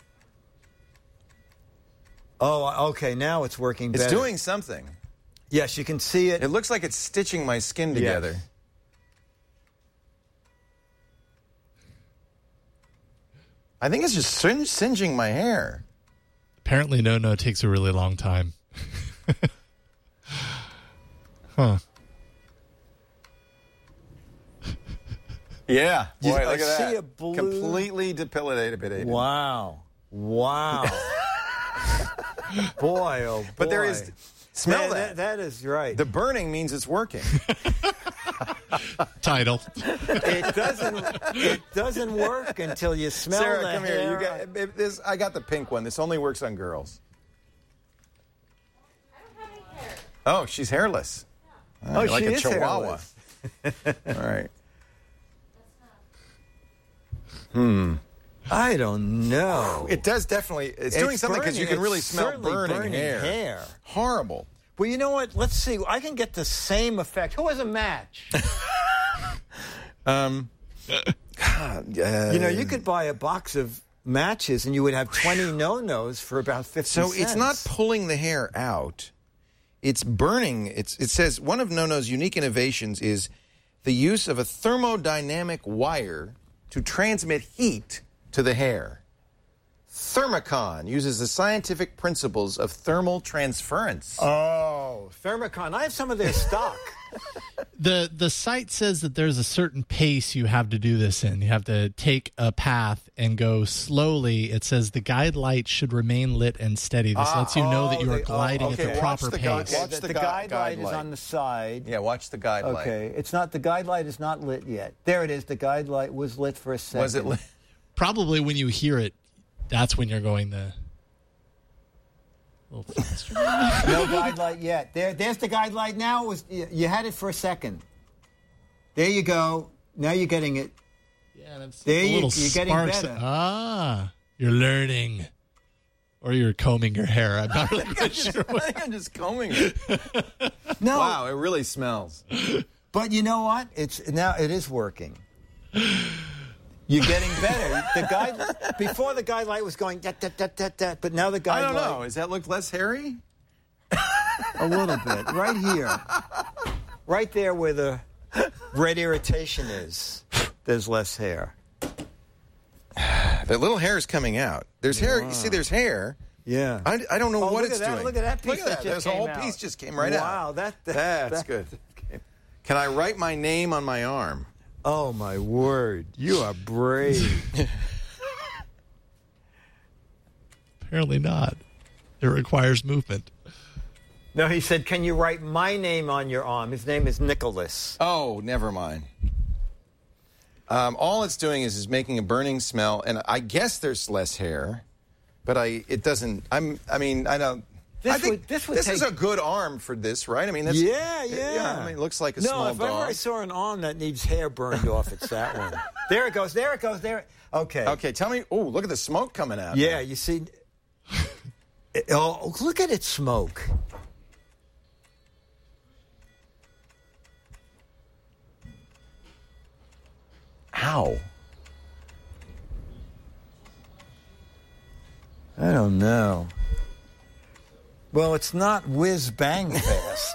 oh, okay. Now it's working better. It's doing something. Yes, you can see it. It looks like it's stitching my skin together. Yes. I think it's just sin- singeing my hair. Apparently, no, no takes a really long time. Huh. Yeah. You- Boy, I look at see that. a blue- Completely depilated. Wow. Wow. Boy, oh, boy. But there is... Smell that. That, that is right. The burning means it's working. Title. It doesn't. It doesn't work until you smell Sarah, the come hair. here. You got it- this. I got the pink one. This only works on girls. I don't have any hair. Oh, she's hairless. Oh, you're she like a is chihuahua. hairless. All right. Hmm. I don't know. It does definitely. It's, It's doing something because you burning. can really It's smell certainly burning, burning hair. hair. Horrible. Well, you know what? Let's see. I can get the same effect. Who has a match? Um. God, uh, You know, you could buy a box of matches and you would have twenty no-nos for about fifty So cents. it's not pulling the hair out. It's burning. It's, it says one of NoNo's unique innovations is the use of a thermodynamic wire to transmit heat to the hair. Thermicon uses the scientific principles of thermal transference. Oh, Thermicon. I have some of their stock. The the site says that there's a certain pace you have to do this in. You have to take a path and go slowly. It says the guide light should remain lit and steady. This Ah, lets you know that oh, you are they- oh, gliding okay, at the watch proper the guide- pace. watch the the the gui- guide, guide light, light. is on the side. Yeah, watch the guide light. Okay, it's not. The guide light is not lit yet. There it is. The guide light was lit for a second. Was it lit? Probably when you hear it, that's when you're going the little faster. No guide light yet. There, there's the guide light now. It was you, you had it for a second. There you go. Now you're getting it. Yeah, that's There a you- little you're getting sparks. better. Ah, you're learning. Or you're combing your hair. I'm not really I'm quite just, sure. I think I'm just combing it. No, Wow, it really smells. but you know what? It's now it is working. You're getting better. The guide before the guide light was going da, da, da, da, da, but now the guide I don't light know. Does that look less hairy? a little bit right here, right there where the red irritation is. There's less hair. That little hair is coming out. There's hair. You see, there's hair. Yeah. I, I don't know Oh, what look it's at that, doing. look at that piece Look at that that. just There's a whole came out. piece just came right out. Wow, that, that That's that- good. Can I write my name on my arm? Oh my word! You are brave. Apparently not. It requires movement. No, he said, "Can you write my name on your arm?" His name is Nicholas. Oh, never mind. Um, all it's doing is is making a burning smell, and I guess there's less hair, but I it doesn't. I'm. I mean, I don't. This I think would- this would is take- a good arm for this, right? I mean, that's, Yeah, yeah. yeah. I mean, it looks like a no, small if ever dog. I saw an arm that needs hair burned off, it's that one. There it goes. There it goes. There. Okay. Okay, tell me. Oh, look at the smoke coming out. Yeah, you see. Oh, look at it smoke. Ow. I don't know. Well, it's not whiz bang fast.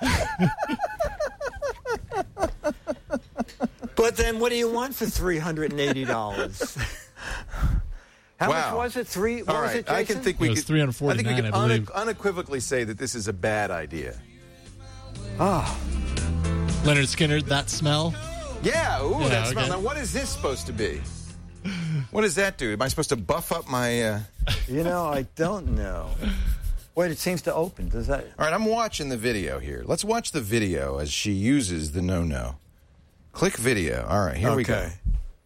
But then what do you want for three hundred eighty dollars? How much Wow. was it? Three? What All was right, it, I can Jason? think we It was could. three I hundred forty-nine, think we can I believe. unequivocally say that this is a bad idea. Ah, Leonard Skinner, that smell? Yeah. Ooh, Yeah, that smell. okay. Now, what is this supposed to be? What does that do? Am I supposed to buff up my? Uh... you know, I don't know. Wait, it seems to open. Does that? All right, I'm watching the video here. Let's watch the video as she uses the no-no. Click video. All right, here we go. Okay.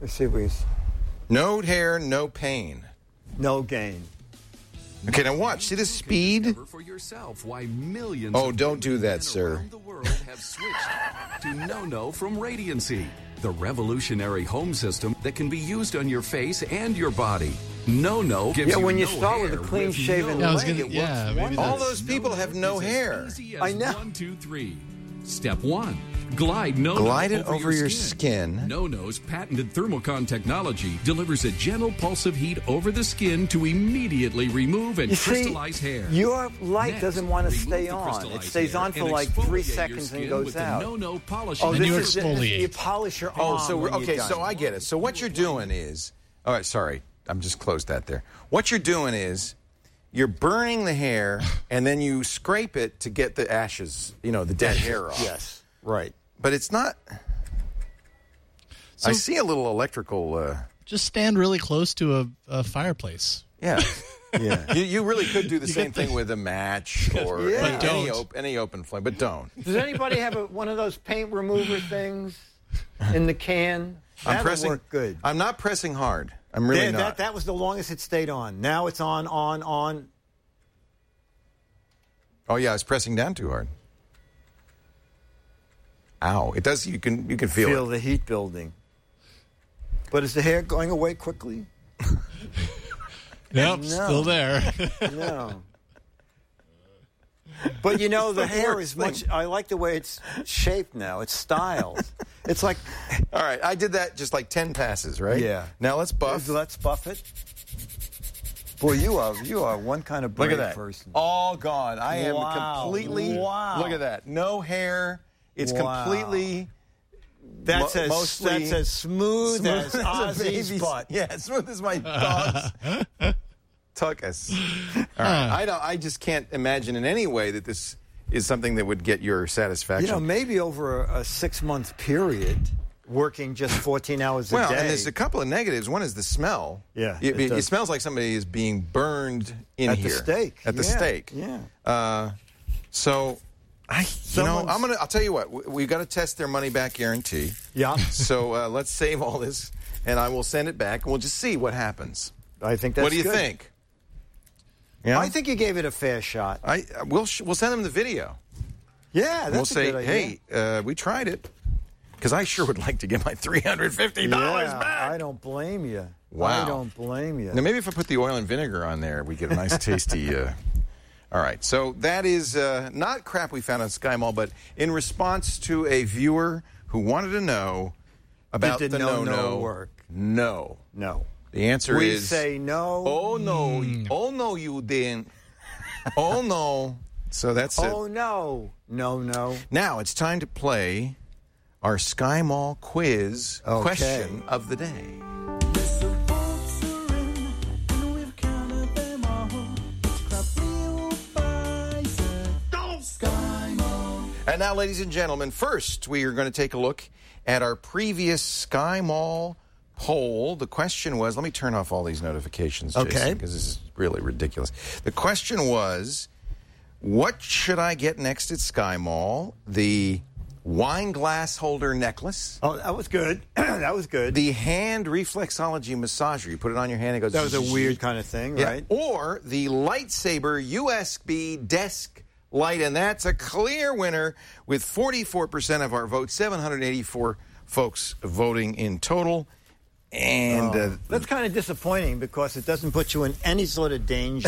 Let's see if we... No hair, no pain. No gain. Okay, now watch. See the speed? For yourself why millions Oh, of don't do that, men sir. around the world have switched to No No from Radiancy, the revolutionary home system that can be used on your face and your body. No No gives Yeah, you when you no start with a hair clean-shaven no Yeah, I was leg, gonna- it yeah, works maybe wonderful. All those people have no is as hair. easy as I know. One, two, three. Step one. Glide No No Glide it over, over your skin. No No's patented Thermocon technology delivers a gentle pulse of heat over the skin to immediately remove and You see, crystallize hair. your light Next, doesn't want to remove stay the on. It crystallized stays hair on for and like exfoliate three your seconds and skin goes with out. The No No polishing. Oh, And this you is, this, exfoliate. you polish your Oh, arm. so we're, when you're okay, done. so I get it. So what you're doing is, all right, sorry, I'm just closed that there. What you're doing is, you're burning the hair, and then you scrape it to get the ashes, you know, the dead hair off. Yes, right. But it's not. So- I see a little electrical. Uh, Just stand really close to a, a fireplace. yeah, Yeah. you, you really could do the You same get the- thing with a match or Yeah. any, But any, don't. op- any open flame, but don't. Does anybody have a, one of those paint remover things in the can? I'm That'll pressing. work good. I'm not pressing hard. I'm really There, not. that, that was the longest it stayed on. Now it's on, on, on. Oh yeah, I was pressing down too hard. Ow! It does. You can you can feel, Feel it. the heat building. But is the hair going away quickly? Nope, No. still there. No. But you know, the the hair worst is much. thing. I like the way it's shaped now. It's styled. It's like, All right, I did that just like ten passes, right? Yeah. Now let's buff. let's buff it. Boy, you are you are one kind of Look brave at that. person. All gone. I am Wow. completely. Wow. Look at that. No hair. It's Wow. completely. That's mo- as mostly that's as smooth, as a Ozzy's baby's- butt. Yeah, as smooth as my dog's tuckus. All right. I don't. I just can't imagine in any way that this is something that would get your satisfaction. You know, maybe over a, a six-month period, working just fourteen hours a well, day. and there's a couple of negatives. One is the smell. Yeah, it, it it, does. smells like somebody is being burned in At the here stake. At the Yeah, stake. yeah. Uh, so, I you know Someone's- I'm gonna. I'll tell you what. We, we've got to test their money back guarantee. Yeah. So uh, let's save all this, and I will send it back, and we'll just see what happens. I think that's what do you good. think? Yeah. I think you gave it a fair shot. I we'll sh- we'll send them the video. Yeah, that's And we'll a say, good idea. hey, uh, we tried it. Because I sure would like to get my three hundred fifty dollars yeah, back. I don't blame you. Wow. I don't blame you. Now, maybe if I put the oil and vinegar on there, we get a nice, tasty. Uh... All right. So that is uh, not crap we found on Sky Mall, but in response to a viewer who wanted to know about Did the the no-no no-no work? No. No. The answer We is. say no. Oh, no. Oh, no, you didn't. Oh, no. So that's it. Oh, no. No, no. Now it's time to play our Sky Mall quiz Okay. question of the day. And now, ladies and gentlemen, first we are going to take a look at our previous Sky Mall poll. The question was, let me turn off all these notifications, Jason, Okay. because this is really ridiculous. The question was, what should I get next at Sky Mall? The wine glass holder necklace, Oh, that was good. that was good. the hand reflexology massager. You put it on your hand, it goes. that was a weird kind of thing, Yeah. right? Or the lightsaber U S B desk light, and that's a clear winner with forty-four percent of our votes, seven hundred eighty-four folks voting in total. And uh, That's kind of disappointing because it doesn't put you in any sort of danger.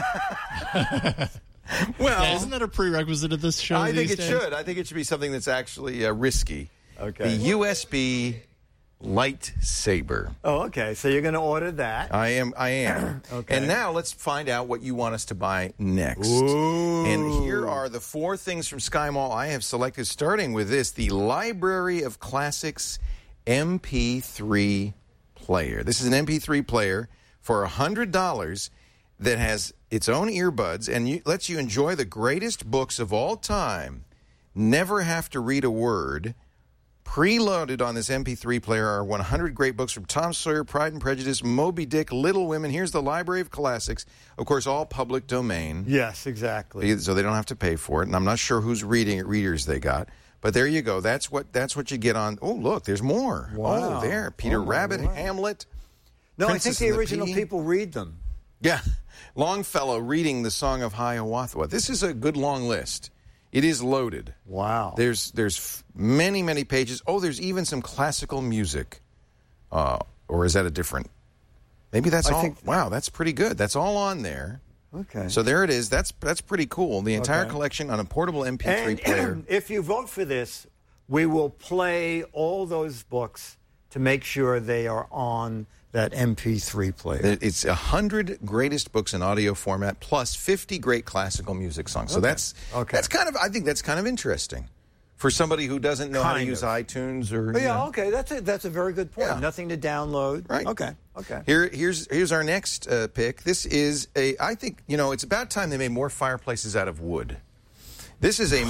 well, Yeah, isn't that a prerequisite of this show? I think these it days? should. I think it should be something that's actually uh, risky. Okay. The U S B lightsaber. Oh, okay. So you're going to order that. I am. I am. Okay. And now let's find out what you want us to buy next. And here are the four things from Sky Mall I have selected, starting with this: the Library of Classics M P three player. This is an M P three player for one hundred dollars that has its own earbuds and you, lets you enjoy the greatest books of all time. Never have to read a word. Preloaded on this M P three player are one hundred great books from Tom Sawyer, Pride and Prejudice, Moby Dick, Little Women. Here's the Library of Classics. Of course, all public domain. Yes, exactly. So they don't have to pay for it. And I'm not sure whose reading readers they got. But there you go. That's what that's what you get on. Oh, look, there's more. Wow. Oh, there. Peter Oh, my Rabbit, Lord. Hamlet. No, Princess I think the and original Pea. people read them. Yeah. Longfellow reading the Song of Hiawatha. This is a good long list. It is loaded. Wow. There's there's f- many, many pages. Oh, there's even some classical music. Uh, or is that a different? Maybe that's I all. think- Wow, that's pretty good. That's all on there. Okay. So there it is. That's that's pretty cool. The entire Okay. collection on a portable M P three And player. if you vote for this, we will play all those books to make sure they are on that M P three player. It- It's a hundred greatest books in audio format plus fifty great classical music songs. So Okay. that's Okay. that's kind of I think that's kind of interesting for somebody who doesn't know how to Kind use of. iTunes or. Oh, you yeah, know. okay, that's a, that's a very good point. Yeah. Nothing to download. Right. Okay. Okay. Here, here's here's our next uh, pick. This is a. I think you know it's about time they made more fireplaces out of wood. This is a.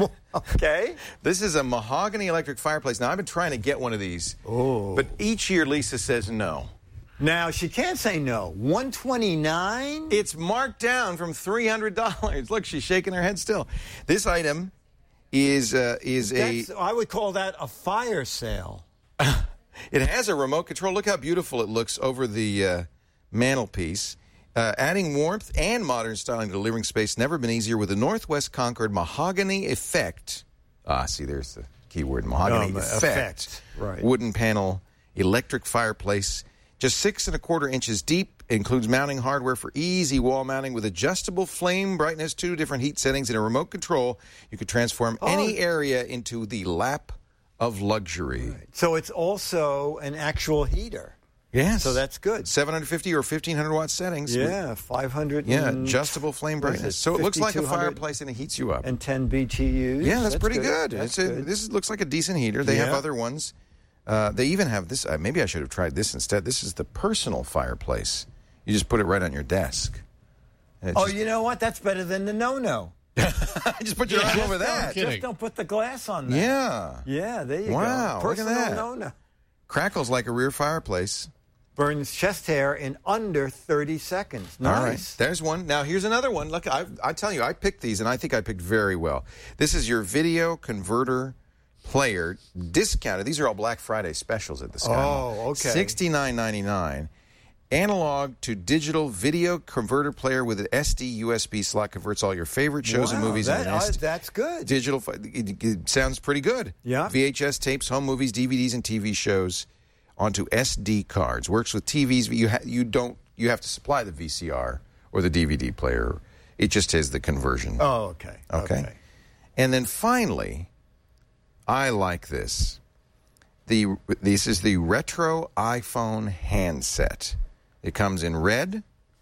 Okay. This is a mahogany electric fireplace. Now I've been trying to get one of these. Oh. But each year Lisa says no. Now she can't say no. one twenty-nine. It's marked down from three hundred dollars. Look, she's shaking her head still. This item is uh, is a. That's, I would call that a fire sale. It has a remote control. Look how beautiful it looks over the uh, mantelpiece. Uh, adding warmth and modern styling to the living space never been easier with the Northwest Concord mahogany effect. Ah, see, there's the key word, mahogany Um, effect. effect, right. Wooden panel, electric fireplace, just six and a quarter inches deep. Includes mounting hardware for easy wall mounting with adjustable flame brightness, two different heat settings, and a remote control. You could transform Oh. any area into the lap of luxury. So it's also an actual heater. Yes. So that's good. seven hundred fifty or fifteen hundred watt settings. Yeah, five hundred. Yeah, and- adjustable flame what is brightness. it, So it looks like a fifty-two hundred fireplace and it heats you up. And ten B T Us. Yeah, that's, pretty good. That's It's a, good. this is- looks like a decent heater. They have Yeah. other ones. Uh, they even have this. Uh, maybe I should have tried this instead. This is the personal fireplace. You just put it right on your desk. And it Oh, just, you know what? That's better than the no-no. just put your Yeah, arm just over don't that. kidding. Just don't put the glass on that. Yeah. Yeah, there you Wow, go. look at Personal that. no-no. Crackles like a rear fireplace. Burns chest hair in under thirty seconds. All right, Nice. there's one. Now here's another one. Look, I, I tell you, I picked these, and I think I picked very well. This is your video converter player, discounted. These are all Black Friday specials at the Sky Mall. Oh, okay. sixty-nine ninety-nine. Analog to digital video converter player with an S D U S B slot, converts all your favorite shows and Wow, movies that, into an uh, S D. that's good. Digital, fi- it, it sounds pretty good. Yeah. V H S tapes, home movies, D V Ds, and T V shows onto S D cards. Works with T Vs, but you ha- you don't you have to supply the V C R or the D V D player. It just has the conversion. Oh, okay. Okay. And then finally, I like this. The this is the retro iPhone handset. It comes in red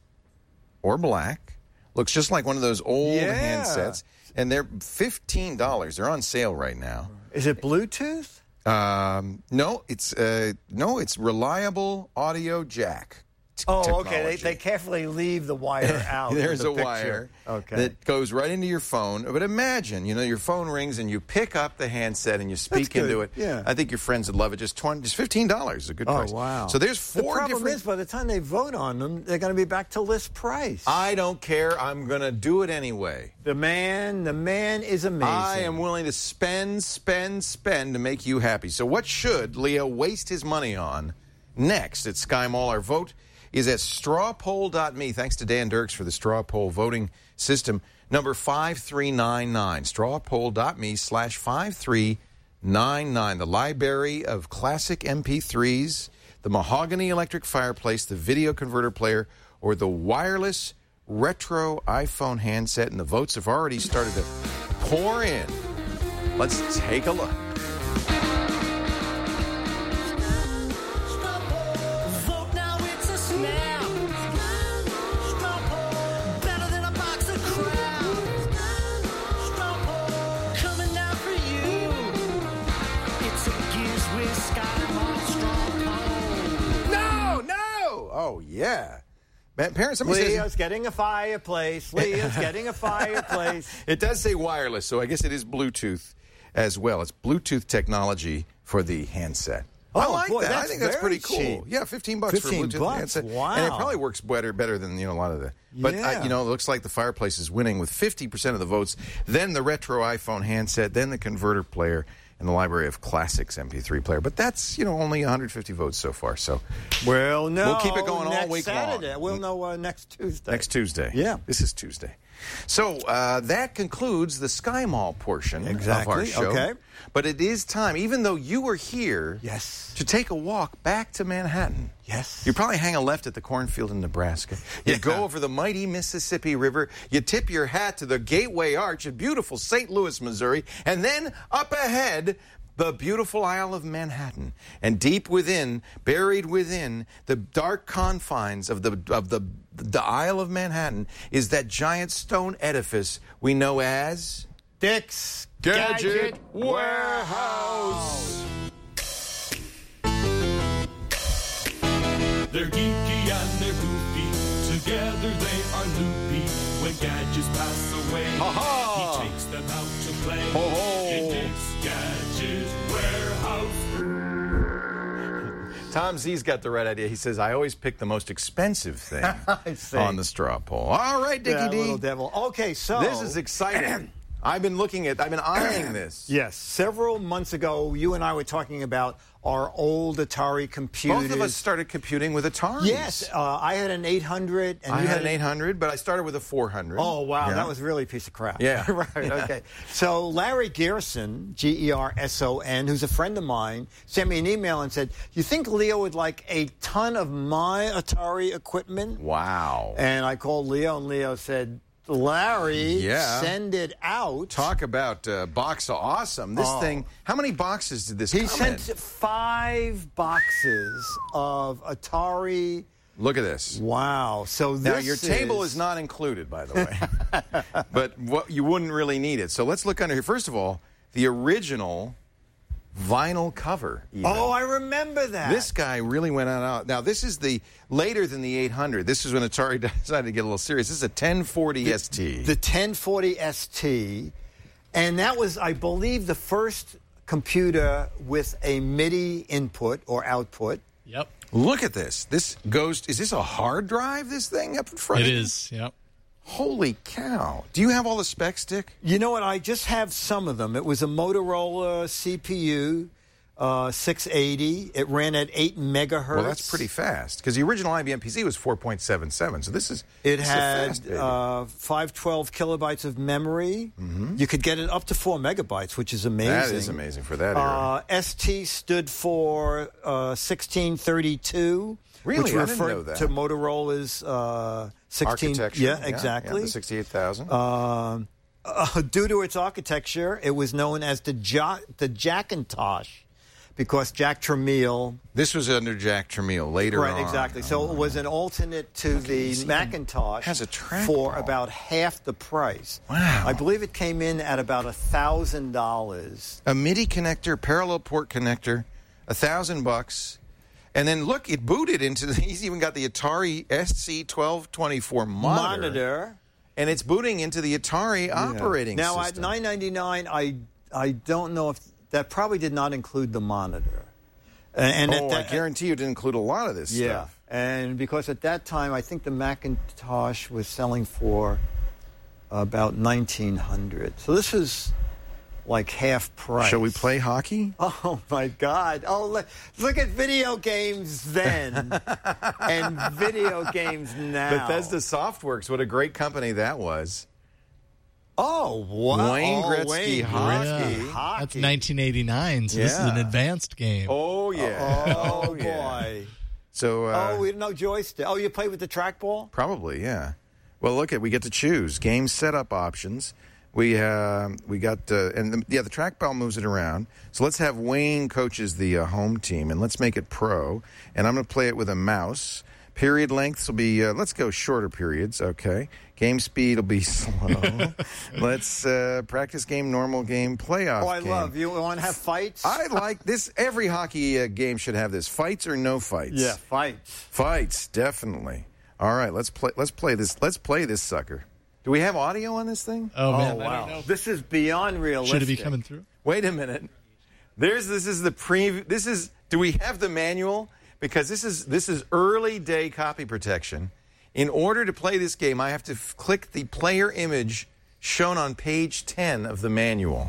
or black. Looks just like one of those old Yeah. handsets. And they're fifteen dollars. They're on sale right now. Is it Bluetooth? Um, no, it's uh, no, it's reliable audio jack. t- Oh, okay. They, technology. they carefully leave the wire out. of There's the a picture. wire Okay. that goes right into your phone. But imagine, you know, your phone rings and you pick up the handset and you speak good. into it. Yeah. I think your friends would love it. Just twenty, just fifteen dollars is a good Oh, price. wow. So there's The four problem different. is, by the time they vote on them, they're going to be back to list price. I don't care. I'm going to do it anyway. the man, the man is amazing. I am willing to spend, spend, spend to make you happy. So what should Leo waste his money on next at Sky Mall? Our vote is at straw poll dot me. Thanks to Dan Dirks for the straw poll voting system. Number five three nine nine. straw poll dot me slash five three nine nine. The library of classic M P threes, the mahogany electric fireplace, the video converter player, or the wireless retro iPhone handset. And the votes have already started to pour in. Let's take a look. Vote now, it's a snap. Straw poll, better than a box of crap. Straw poll, coming down for you. It's a Gizwiz Sky Mall straw poll. No, no. Oh, yeah. Man, parents, somebody says Leo's getting a fireplace. Leo's getting a fireplace. it does say wireless, so I guess it is Bluetooth as well. It's Bluetooth technology for the handset. I Oh, like boy, that. I that's think that's very pretty cool. cheap. Yeah, fifteen bucks for a fifteen Bluetooth bucks, handset. wow. And it probably works better better than, you know, a lot of the. But uh, Yeah. you know, it looks like the fireplace is winning with fifty percent of the votes. Then the retro iPhone handset, then the converter player, and the library of classics M P three player. But that's, you know, only one hundred fifty votes so far. So Well, no. we'll keep it going all next week Saturday. long. We'll know uh, next Tuesday. Next Tuesday. Yeah. This is Tuesday. So uh, that concludes the Sky Mall portion Exactly. of our show. Okay. But it is time, even though you were here, Yes. to take a walk back to Manhattan. Yes. You probably hang a left at the cornfield in Nebraska. You Yeah. go over the mighty Mississippi River. You tip your hat to the Gateway Arch in beautiful Saint Louis, Missouri. And then up ahead, the beautiful Isle of Manhattan. And deep within, buried within the dark confines of the of the the Isle of Manhattan is that giant stone edifice we know as Dick's Gadget Warehouse. They're geeky and they're goofy. Together they are loopy. When gadgets pass away, Ha-ha! he takes them out to play. Ho, ho! In Dick's Gadget Warehouse. Tom Z's got the right idea. He says, I always pick the most expensive thing I see. on the straw poll. All right, Dickie That D. little devil. Okay, so This is exciting. I've been looking at, I've been eyeing this. Yes, several months ago, you and I were talking about our old Atari computers. Both of us started computing with Ataris. Yes, uh, I had an eight hundred, and I you had an eight hundred, but I started with a four hundred. Oh wow, Yeah. that was really a piece of crap. Yeah. right. Yeah. Okay. So Larry Gerson, G E R S O N, who's a friend of mine, sent me an email and said, "You think Leo would like a ton of my Atari equipment?" Wow. And I called Leo, and Leo said, Larry, Yeah. send it out. Talk about uh, box of awesome. This Oh. thing, how many boxes did this He come sent in? five boxes of Atari. Look at this. Wow. So this Now, your table is not included, by the way. But what, you wouldn't really need it. So let's look under here. First of all, the original vinyl cover. even. Oh, I remember that. This guy really went on out. Now, this is the later than the eight hundred. This is when Atari decided to get a little serious. This is a ten forty S T. The ten forty S T. And that was, I believe, the first computer with a MIDI input or output. Yep. Look at this. This goes. Is this a hard drive? This thing up in front. It of you? is. Yep. Holy cow! Do you have all the specs, Dick? You know what? I just have some of them. It was a Motorola C P U, uh, six eighty. It ran at eight megahertz. Well, that's pretty fast because the original I B M P C was four point seven seven. So this is It this is a had fast baby. uh, five twelve kilobytes of memory. You could get it up to four megabytes, which is amazing. That is amazing for that era. Uh, S T stood for uh, sixteen thirty-two. Really? Which I didn't referred know that. to Motorola's uh, sixteen. Architecture. Yeah, Yeah, exactly. yeah, the sixty-eight thousand. Um, uh, due to its architecture, it was known as the jo- the Jackintosh, because Jack Tramiel. This was under Jack Tramiel later Right, on. exactly. So it was an alternate to the see, Macintosh has a trackball. for about half the price. Wow. I believe it came in at about a thousand dollars. A MIDI connector, parallel port connector, a thousand bucks. And then look, it booted into the, he's even got the Atari S C twelve twenty-four monitor. Monitor. And it's booting into the Atari operating now system. at nine ninety-nine, I I don't know if that probably did not include the monitor. And oh, at that, I guarantee you it didn't include a lot of this yeah, stuff. and because at that time I think the Macintosh was selling for about nineteen hundred. So this is like half price. Shall we play hockey? Oh my God! Oh, look, look at video games then, and video games now. Bethesda Softworks, what a great company that was. Oh, wow! Wayne oh, Gretzky Wayne hockey. Gretzky hockey. That's nineteen eighty-nine, so this is an Yeah. advanced game. Oh yeah. Oh, yeah. boy! So uh, Oh, we didn't know joystick. Oh, you played with the trackball? probably, yeah. Well, look at we get to choose game setup options. We uh, we got uh, and the, yeah, the trackball moves it around. So let's have Wayne coaches the uh, home team, and let's make it pro. And I'm going to play it with a mouse. Period lengths will be uh, let's go shorter periods. Okay. Game speed will be slow. let's uh, practice game, normal game, playoff. Oh, I game. love. You want to have fights? I like this. Every hockey uh, game should have this: fights or no fights. Yeah, fights. Fights, definitely. All right, let's play. Let's play this. Let's play this sucker. Do we have audio on this thing? Oh, man, Oh, I wow! don't know. This is beyond realistic. Should it be coming through? Wait a minute. There's this is the pre. This is. Do we have the manual? Because this is this is early day copy protection. In order to play this game, I have to f- click the player image shown on page ten of the manual.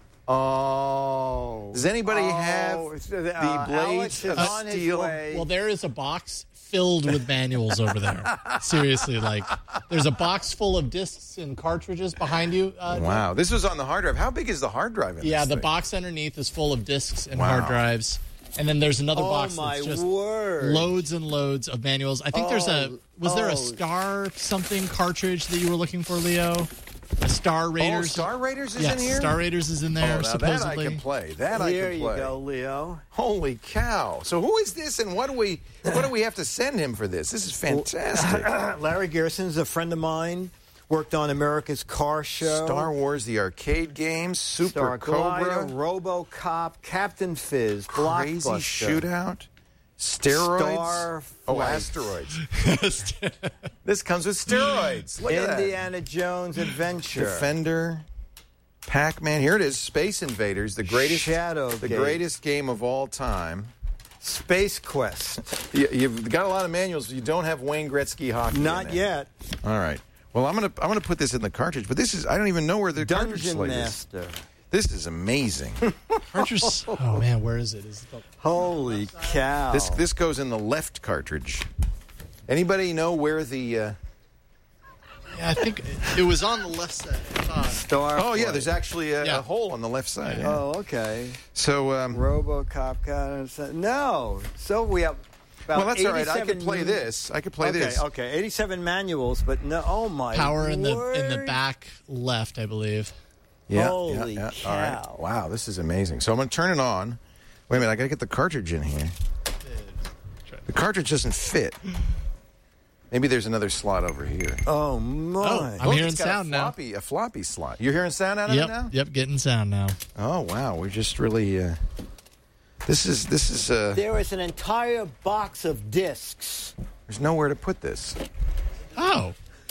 Oh. Does anybody oh, have the, the uh, blades Alex is of on his steel? way. Well, there is a box filled with manuals over there. Seriously, like there's a box full of discs and cartridges behind you. Uh, Wow, this was on the hard drive. How big is the hard drive in Yeah, this the thing? box underneath is full of discs and Wow. hard drives. And then there's another Oh, box my that's just word. loads and loads of manuals. I think there's a Oh, was there oh. a Star something cartridge that you were looking for, Leo? A Star Raiders. Oh, Star Raiders is yes, in here? Star Raiders is in Oh, there now supposedly. that I can play. That Here I can you play. go, Leo. Holy cow! So who is this, and what do we what do we have to send him for this? This is fantastic. Larry Gerson's a friend of mine. Worked on America's Car Show. Star Wars, the arcade games, Super Star Cobra, Glider, RoboCop, Captain Fizz, Crazy Blockbuster. Shootout, steroids. Star oh, Flight. asteroids. This comes with steroids. Look at that. Indiana Jones Adventure. Defender, Pac-Man. Here it is. Space Invaders, the greatest, Shadow the Gate. greatest game of all time. Space Quest. You, you've got a lot of manuals. You don't have Wayne Gretzky hockey. Not in there. yet. All right. Well, I'm gonna I'm gonna put this in the cartridge, but this is I don't even know where the cartridge Dungeon slate is. Master. This is amazing. Cartridge. Oh man, where is it? Is it the, Holy cow. This this goes in the left cartridge. Anybody know where the? Uh... yeah, I think it was on the left side. Uh, Star Oh yeah, Flight. there's actually a, Yeah. a hole on the left side. yeah. Oh, okay. So um, RoboCop. got- No. So we have about well, that's all right. I could eighty-seven play this. I could play okay, this. Okay, eighty-seven manuals, but no. Oh my. power in the word. in the back left, I believe. Yeah, Holy yeah, yeah. All right. cow. Wow, this is amazing. So I'm going to turn it on. Wait a minute, I got to get the cartridge in here. The cartridge doesn't fit. Maybe there's another slot over here. Oh my. Oh, I'm Look, hearing it's got sound a now. floppy, A floppy slot. You're hearing sound out of Yep, it now? yep, getting sound now. Oh wow, we're just really. Uh, this is this is. Uh, There is an entire box of discs. there's nowhere to put this. Oh,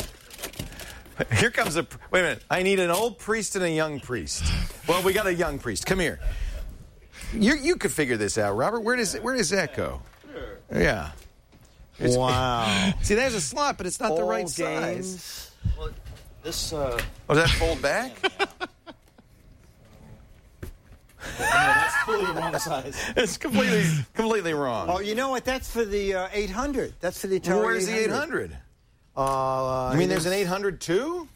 Here comes a. Wait a minute. I need an old priest and a young priest. Well, we got a young priest. Come here. You you could figure this out, Robert. Where does where does that go? Yeah. It's- Wow. See, there's a slot, but it's not the All right games. size. This, uh, Oh, does that fold back? that's fully the wrong size. It's completely completely wrong. Oh, you know what? That's for the uh, eight hundred. That's for the Atari Where's the eight hundred? Uh, I mean, there's an eight hundred too?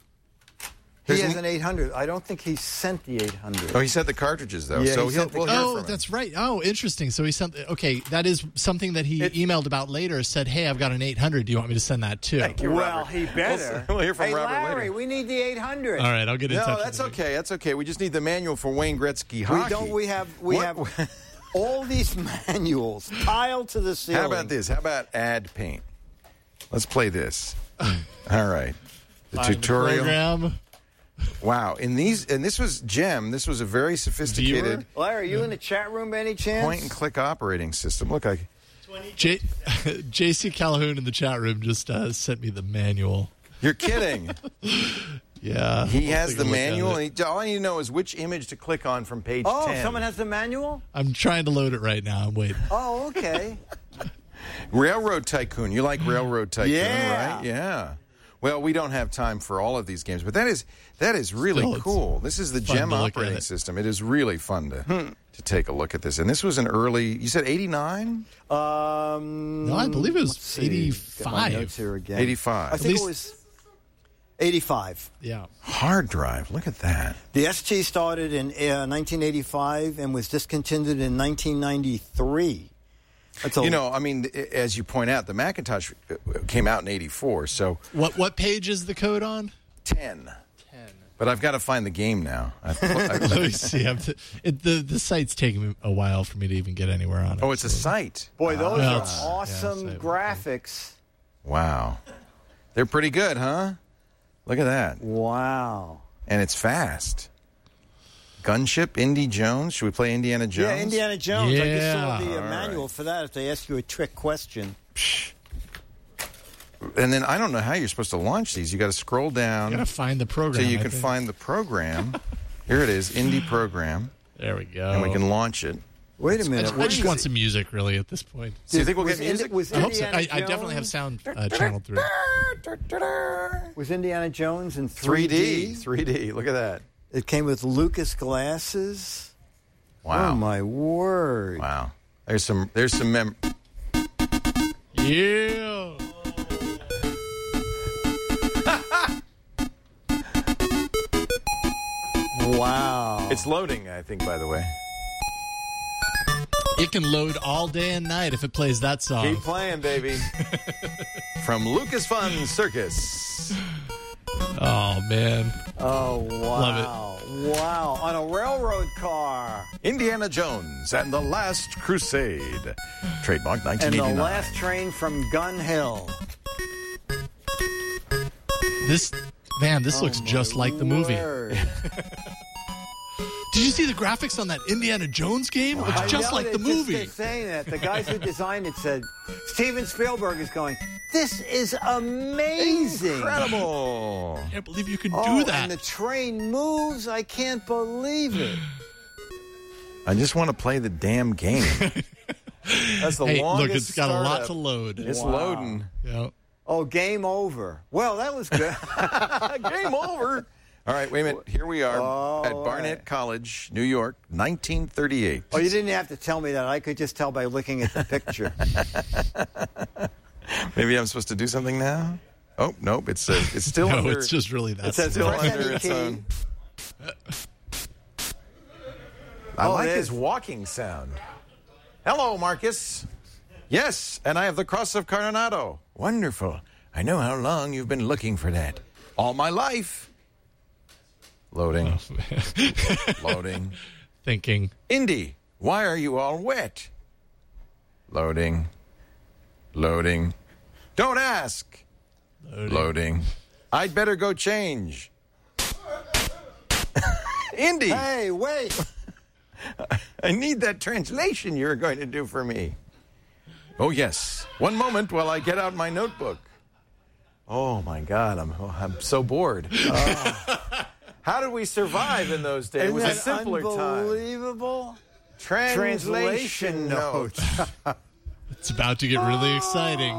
He There's has an- an eight hundred. I don't think he sent the eight hundred. Oh, he sent the cartridges though, Yeah, so he he'll sent the we'll hear oh, from him. that's right. Oh, interesting. So he sent. Okay, that is something that he It- emailed about later. Said, "Hey, I've got an eight hundred. Do you want me to send that too?" Thank you, Well, Robert. he better. We'll, we'll hear from hey, Robert Larry, later. we need the eight hundred. All right, I'll get in touch. No, with that's you. okay. That's okay. We just need the manual for Wayne Gretzky We hockey. don't. We have. We What- have all these manuals piled to the ceiling. How about this? How about add paint? Let's play this. All right. The Find the tutorial. program. Wow. In these, and this was Gem. This was a very sophisticated Viewer? Larry, are you in the chat room by any chance? point and click operating system. Look, I. J- J C Calhoun in the chat room just uh, sent me the manual. You're kidding. Yeah, He I'll has take the a look at manual. it. And he, all I need to know is which image to click on from page Oh, ten. someone has the manual? I'm trying to load it right now. I'm waiting. Oh, okay. Railroad Tycoon. You like Railroad Tycoon, Yeah. right? Yeah. Well, we don't have time for all of these games, but that is that is really Still, it's cool. This is the fun Gem to look at operating it. system. It is really fun to to take a look at this. And this was an early. You said eighty-nine, Um, No, I believe it was let's see. Get my eighty-five. notes here again. eighty-five. I think least- it was eighty-five. Yeah. Hard drive. Look at that. The S T started in uh, nineteen eighty-five and was discontinued in nineteen ninety-three. That's a, You know, I mean, as you point out, the Macintosh came out in eighty-four, so What what page is the code on? ten. But I've got to find the game now. I've, I've, Let me see. I'm t- it, the the site's taking me a while for me to even get anywhere on it. oh, it's a site. boy, those Well, are it's- awesome yeah, it's- graphics. Wow. They're pretty good, huh? Look at that. Wow. And it's fast. Gunship, Indy Jones. Should we play Indiana Jones? Yeah, Indiana Jones. I just saw Yeah. the uh, All manual right. for that if they ask you a trick question. And then I don't know how you're supposed to launch these. You got to scroll I down gotta find the so program. you I can think. find the program. Here it is, Indy program. There we go. And we can launch it. Wait a minute. I, I just want some music, really, at this point. So you think we'll was get music? Indi- was I hope so. Indiana I, I definitely have Jones- sound uh, channeled through. Was Indiana Jones in three D? three D. three D. Look at that. It came with Lucas glasses. Wow. Oh, my word. Wow. There's some, there's some mem... Yeah. Wow. It's loading, I think, by the way. It can load all day and night if it plays that song. Keep playing, baby. From Lucas Fun Circus. Oh, man. Oh, wow. Love it. Wow. On a railroad car. Indiana Jones and the Last Crusade. Trademark nineteen And eighty-nine. the last train from Gun Hill. This, man, this Oh, looks just my like the movie. word. Did you see the graphics on that Indiana Jones game? It looks I just know, like the they just movie. kept saying that. The guys who designed it said, Steven Spielberg is going, this is amazing. Incredible. I can't believe you can Oh, do that. and the train moves. I can't believe it. I just want to play the damn game. That's the Hey, longest look, it's got a lot startup. to load. It's Wow. loading. Yeah. Oh, game over. Well, that was good. Game over. All right, wait a minute. Here we are Oh, at all Barnett right. College, New York, nineteen thirty-eight. Oh, you didn't have to tell me that. I could just tell by looking at the picture. Maybe I'm supposed to do something now? Oh, nope. It's uh, it's still No, under. it's just really that. It says still press under any its key. own. I Oh, like it his is. walking sound. Hello, Marcus. Yes, and I have the Cross of Coronado. Wonderful. I know how long you've been looking for that. All my life. Loading. Loading. Thinking. Indy, why are you all wet? Loading. Loading. Don't ask. Loading. Loading. I'd better go change. Indy, Hey, wait. I need that translation you're going to do for me. Oh, yes. One moment while I get out my notebook. Oh, my God. I'm, oh, I'm so bored. Oh. How did we survive in those days? It Isn't was a that simpler time. unbelievable? Translation Translation note. It's about to get really exciting.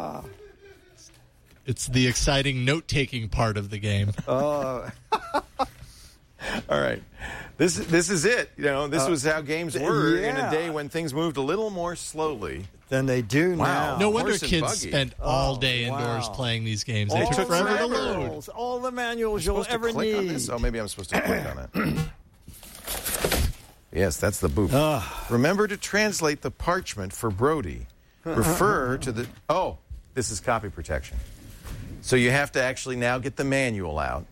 It's the exciting note-taking part of the game. Oh, All right. This this is it. You know, this Uh, was how games were in yeah. a day when things moved a little more slowly. than they do Wow. now. No wonder horse and kids buggy. spent all Oh, day indoors wow. playing these games. all They took took forever to forever. load. manuals, all the manuals you'll Supposed to ever click need. on this? Oh, maybe I'm supposed to click on it. Yes, that's the boop. Remember to translate the parchment for Brody. Refer to the... Oh, this is copy protection. So you have to actually now get the manual out.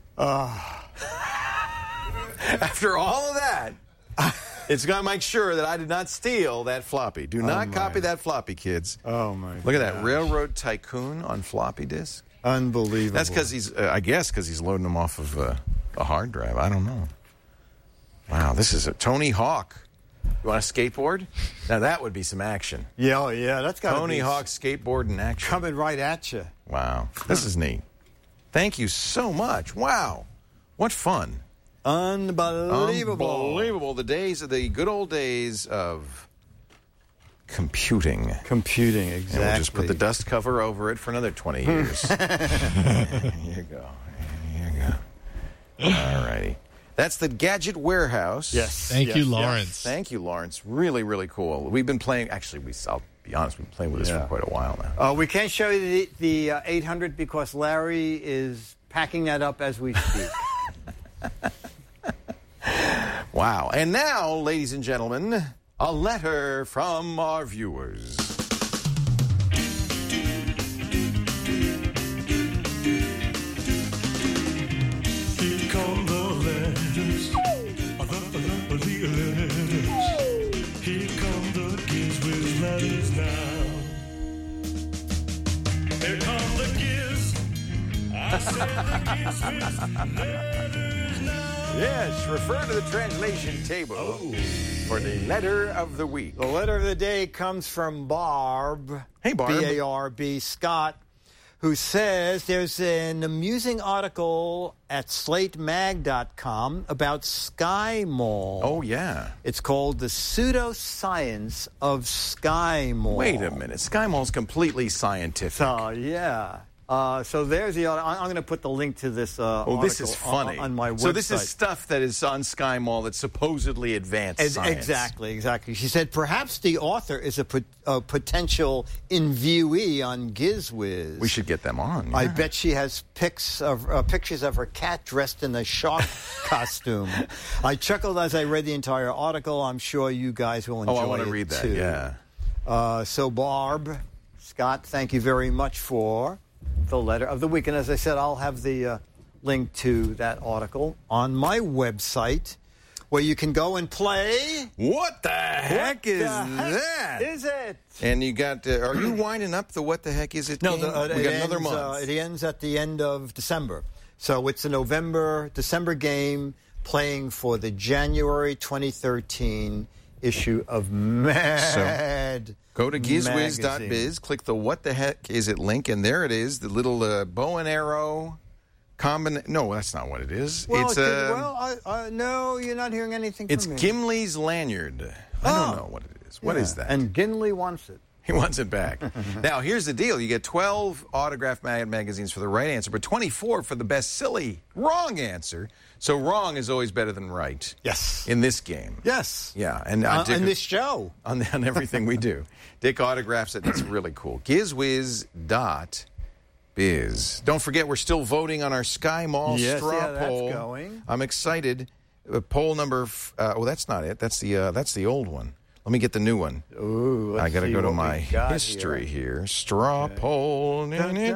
After all of that, it's going to make sure that I did not steal that floppy. Do not my. copy that floppy, kids. Oh, my Look at that. gosh. Railroad Tycoon on floppy disk. Unbelievable. That's because he's, uh, I guess, because he's loading them off of uh, a hard drive. I don't know. Wow, this is a Tony Hawk. You want a skateboard? Now that would be some action. Yeah, oh, yeah, that's got Tony be Hawk skateboard in action. coming right at you. Wow, this is neat. Thank you so much. Wow, what fun. Unbelievable. Unbelievable. The days of the good old days of computing. Computing, And exactly. we'll just put the dust cover over it for another twenty years. Here you go. Here you go. All righty. That's the Gadget Warehouse. Yes. Thank yes, you, yes. Lawrence. Thank you, Lawrence. Really, really cool. We've been playing, actually, we, I'll be honest, we've been playing with this Yeah. for quite a while now. Uh, we can't show you the, the uh, eight hundred because Larry is packing that up as we speak. Wow. And now, ladies and gentlemen, a letter from our viewers. Here come the letters. Uh, the, the, the letters. Here come the Giz Wiz letters now. Here come the Giz. I said the Giz Wiz letters now. Yes, refer to the translation table for the letter of the week. The letter of the day comes from Barb. Hey, Barb. B A R B Scott, who says there's an amusing article at slate mag dot com about Sky Mall. Oh, yeah. It's called The Pseudoscience of Sky Mall. Wait a minute. Sky Mall's completely scientific. So, yeah. Uh, so there's the. I'm going to put the link to this. Uh, oh, this is article funny. on, on my website. So this is stuff that is on Sky Mall that's supposedly advanced As- science. Exactly, exactly. She said perhaps the author is a, pot- a potential interviewee on GizWiz. We should get them on. I yeah. bet she has pics of uh, pictures of her cat dressed in a shark costume. I chuckled as I read the entire article. I'm sure you guys will enjoy Oh, I want it to read that. too. Yeah. Uh, so, Barb, Scott, thank you very much for the letter of the week. And as I said, I'll have the uh, link to that article on my website where you can go and play. What the heck is the heck that? Is it? And you got, uh, are you winding up the what the heck is it No, game? the, uh, we it got ends, another month. Uh, it ends at the end of December. So it's a November, December game playing for the January twenty thirteen issue of Mad. So, go to gizwiz dot biz, Magazine. click the what the heck is it link, and there it is, the little uh, bow and arrow combina- No, that's not what it is. Well, it's it- uh, well, I, I, no, you're not hearing anything from it's me. Gimli's lanyard. I Oh. don't know what it is. What Yeah. is that? And Ginley wants it. He wants it back. Now, here's the deal. You get twelve autographed mag- magazines for the right answer, but twenty-four for the best silly wrong answer. So wrong is always better than right. Yes. In this game. Yes. Yeah. And uh, Uh, Dick- in this show. On, on everything we do. Dick autographs it. It's really cool. gizwiz dot biz. Don't forget, we're still voting on our Sky Mall Yes, straw yeah, that's poll. going. I'm excited. Uh, poll number. F- uh, oh, that's not it. That's the uh, that's the old one. Let me get the new one. Ooh, let's I got to see go to what my we got history here. here. Straw poll.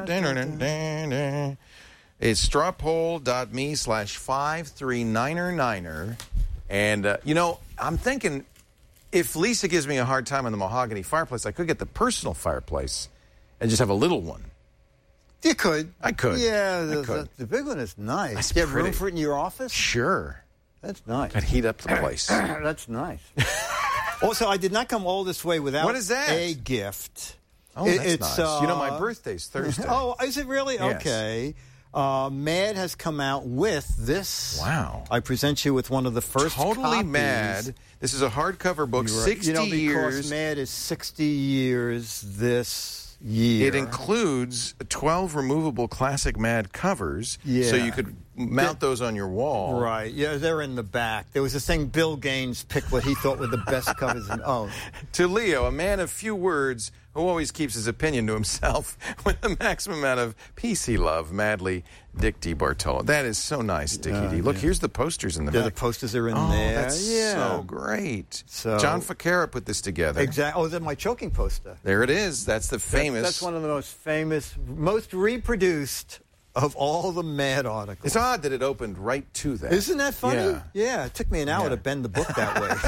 It's strawpoll.me slash five three niner niner. And, uh, you know, I'm thinking if Lisa gives me a hard time on the mahogany fireplace, I could get the personal fireplace and just have a little one. You could. I could. Yeah, I the, could. The, the big one is nice. That's Do you have room pretty. for it in your office? Sure. That's nice. I'd heat up the place. That's nice. Also, I did not come all this way without What is that? a gift. Oh, It- that's it's, nice. You know, my uh, birthday's Thursday. Oh, is it really? Yes. Okay. Uh, Mad has come out with this. Wow. I present you with one of the first Totally copies. Mad. This is a hardcover book, You're right. sixty you know, because years. Mad is sixty years this year. It includes twelve removable classic Mad covers, Yeah. so you could mount those on your wall. Right. Yeah, they're in the back. There was this thing Bill Gaines picked what he thought were the best covers. In, oh. To Leo, a man of few words who always keeps his opinion to himself with the maximum amount of peace he love, madly, Dick D. Bartolo. That is so nice, Dickie Yeah, D. Look, yeah. here's the posters in the Yeah, back. the posters are in oh, there. that's yeah. so great. So- John Ficarra put this together. Exactly. Oh, that's my choking poster. There it is. That's the famous. That's, that's one of the most famous, most reproduced of all the Mad articles. It's odd that it opened right to that. Isn't that funny? Yeah. It took me an hour Yeah. to bend the book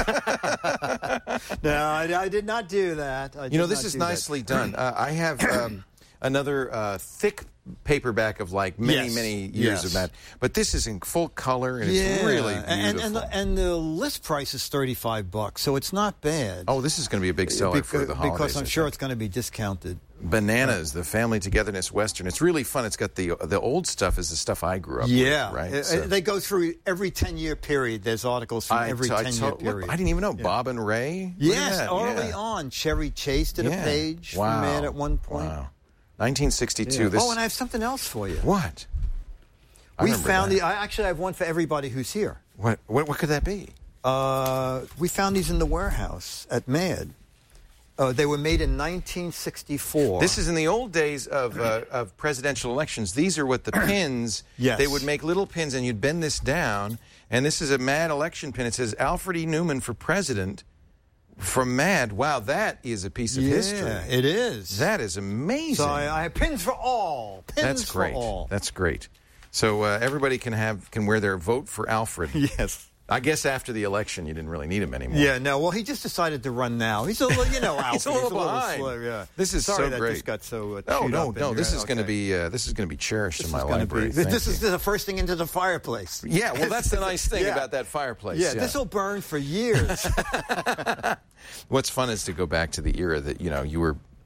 that way. no, I, I did not do that. I You know, did this not is do that. nicely done. Uh, I have um, another uh, thick paperback of like many, Yes. many years Yes. of that. But this is in full color and Yeah. it's really beautiful. And, and, the, and the list price is thirty-five bucks, so it's not bad. oh, this is going to be a big seller for the holidays. Because I'm I sure think. it's going to be discounted. Bananas, the Family Togetherness Western. It's really fun. It's got the the old stuff is the stuff I grew up Yeah, with, right? Uh, So- they go through every ten-year period. There's articles from I every t- I ten-year to- look, period. I didn't even know. Bob and Ray? Look at Yes, that, early yeah. on, Cherry Chase did Yeah. a page wow. for Man at one point. Wow. nineteen sixty-two. Yeah. This, Oh, and I have something else for you. what? I We remember found that. the. I actually have one for everybody who's here. What, what, what could that be? Uh, we found these in the warehouse at Mad. Uh, they were made in nineteen sixty-four. This is in the old days of uh, of presidential elections. These are what the pins. Yes. They would make little pins, and you'd bend this down. And this is a Mad election pin. It says Alfred E. Newman for president from Mad. Wow, that is a piece of yeah, history. it is. That is amazing. So I, I have pins for all. Pins That's great. for all. That's great. So uh, everybody can have can wear their vote for Alfred. Yes. I guess after the election, you didn't really need him anymore. Yeah, no. Well, he just decided to run now. He's a little, you know, Alfred. He's a little behind. slow, yeah. This is Sorry so that great. just got so. Uh, No, chewed no, up in no. here. This is going to Okay. be uh, this is going to be cherished This in my is gonna library. Be, Thank this you. is the first thing into the fireplace. Yeah, well, that's the nice thing Yeah. about that fireplace. Yeah, this will burn for years. What's fun is to go back to the era that, you know, you were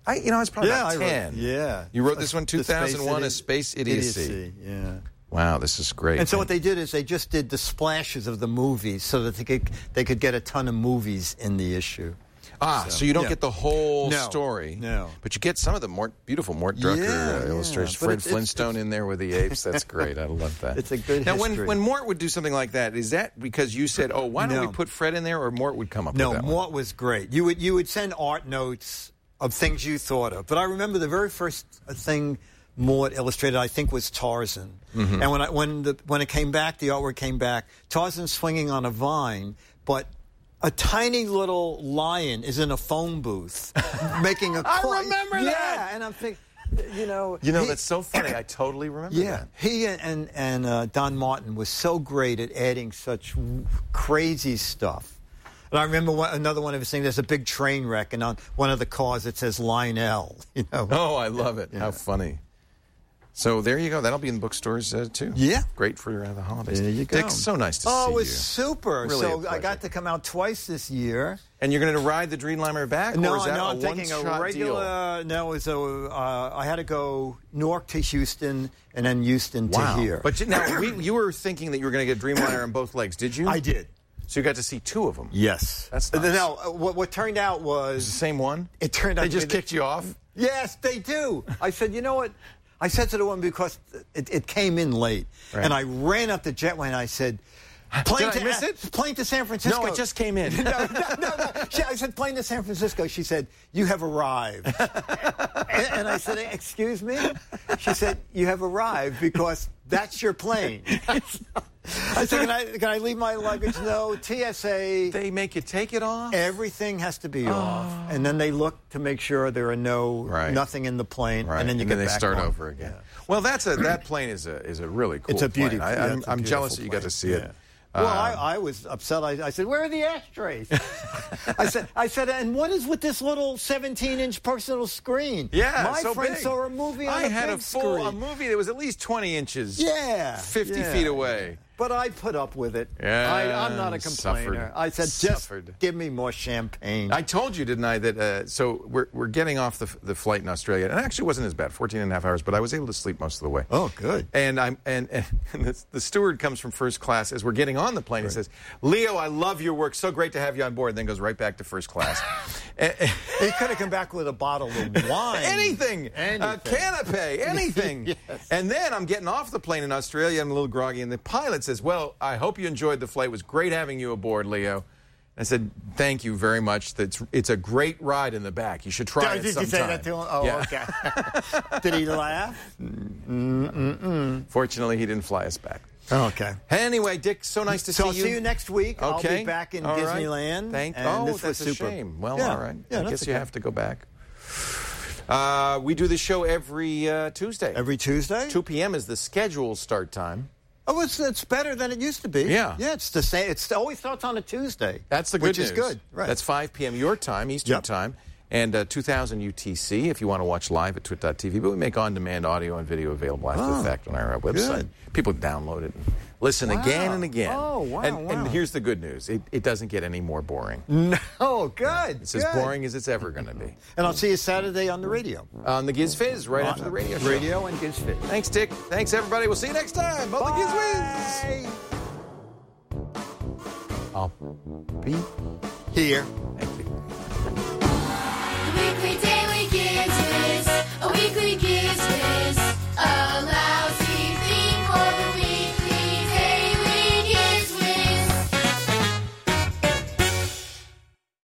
I, you know, I was probably Yeah, about I wrote- ten. yeah. You wrote this one, The two thousand one, A Space Space Idiocy. Idiocy, yeah. Wow, this is great. And so what they did is they just did the splashes of the movies so that they could they could get a ton of movies in the issue. Ah, so, you don't yeah. get the whole No, story. no. But you get some of the Mort, beautiful Mort Drucker Yeah, uh, yeah. illustrations. But Fred it's- it's- Flintstone it's- in there with the apes. That's great. I love that. It's a good Now, history. when, when Mort would do something like that, is that because you said, oh, why don't No. we put Fred in there, or Mort would come up No, with that one? Mort was great. You would you would send art notes of things you thought of. But I remember the very first thing Mort illustrated, I think, was Tarzan. Mm-hmm. And when I, when the when it came back, the artwork came back. Tarzan swinging on a vine, but a tiny little lion is in a phone booth making a I call. remember yeah, that. and I'm thinking, you know, You know, he- that's so funny. I totally remember Yeah, that. he and and, and uh, Don Martin was so great at adding such w- crazy stuff. And I remember one, another one of his things. There's a big train wreck, and on one of the cars it says Lionel. You know. Oh, I love it. Yeah. How funny. So there you go. That'll be in bookstores uh, too. Yeah. Great for uh, the holidays. There you go. Dick, so nice to oh, see it was you. super. Really a so I pleasure. got to come out twice this year. And you're going to ride the Dreamliner back? No, or is that no, a I'm taking a one-shot regular. deal? No, it was a, uh, I had to go Newark to Houston, and then Houston Wow. to here. But you, now, we, you were thinking that you were going to get Dreamliner on both legs, did you? I did. So you got to see two of them. Yes, That's Uh, nice. Now, uh, what, what turned out It's was the same one? it turned out They to just be the- kicked you off? Yes, they do. I said, you know what? I said to the woman because it, it came in late, Right. and I ran up the jetway and I said, "Plane Did I to miss it? Plane to San Francisco." No, it just came in. no, no, no, no. She, I said, "Plane to San Francisco." She said, "You have arrived." and, and I said, "Excuse me?" She said, "You have arrived because that's your plane." I said, can I, can I leave my luggage? No, T S A. They make you take it off? Everything has to be off. And then they look to make sure there are no, Right. nothing in the plane. Right. And then you get they back start on. over again. Well, that's a that plane is a is a really cool It's a beauty. plane. I, yeah, I'm, it's a I'm jealous beautiful that you got to plane. see it. Yeah. Well, Uh, I, I was upset. I, I said, "Where are the ashtrays?" I said, "I said, and what is with this little seventeen-inch personal screen?" Yeah, my so friend big. saw a movie on I a had big a full screen. a movie that was at least twenty inches. Yeah, fifty yeah. feet away. But I put up with it. Yeah, I, I'm not a suffered. complainer. I said, Suffered. "Just give me more champagne." I told you, didn't I, that uh, so we're, we're getting off the, the flight in Australia, and it actually wasn't as bad, fourteen and a half hours, but I was able to sleep most of the way. Oh, good. And I'm and, and the, the steward comes from first class as we're getting on the plane and says, "Leo, I love your work. So great to have you on board." And then goes right back to first class. And- He could have come back with a bottle of wine. anything, Anything. a canapé, anything. Yes. And then I'm getting off the plane in Australia. I'm a little groggy, and the pilot says, "Well, I hope you enjoyed the flight. It was great having you aboard, Leo." I said, "Thank you very much. That's it's a great ride in the back. You should try it Did sometime." you say that to him? Oh, Yeah. okay. Did he laugh? Mm-mm-mm. Fortunately, he didn't fly us back. Okay. Anyway, Dick, so nice to So see I'll you. see you next week. I'll Okay. be back in All right. Disneyland. Thank. and oh, this that's was a super. shame. Well, Yeah. all right. Yeah, I that's guess you okay. have to go back. Uh, we do the show every uh, Tuesday. Every Tuesday? two p.m. is the scheduled start time. Oh, it's, it's better than it used to be. Yeah. Yeah, it's the same. It always starts on a Tuesday. That's the good which news. is good. Right. That's five p.m. your time, Eastern Yep. time, and uh, two thousand U T C if you want to watch live at twit dot t v. But we make on-demand audio and video available after Oh, the fact on our uh, website. good. People download it and listen Wow. again and again. Oh, wow, And, and wow. here's the good news. It, it doesn't get any more boring. No, good. It's as good. boring as it's ever going to be. And I'll see you Saturday on the radio. On the Giz Fizz, right after the radio show. Radio and Giz Fit. Thanks, Dick. Thanks, everybody. We'll see you next time on the Giz Wiz. Bye. I'll be Here.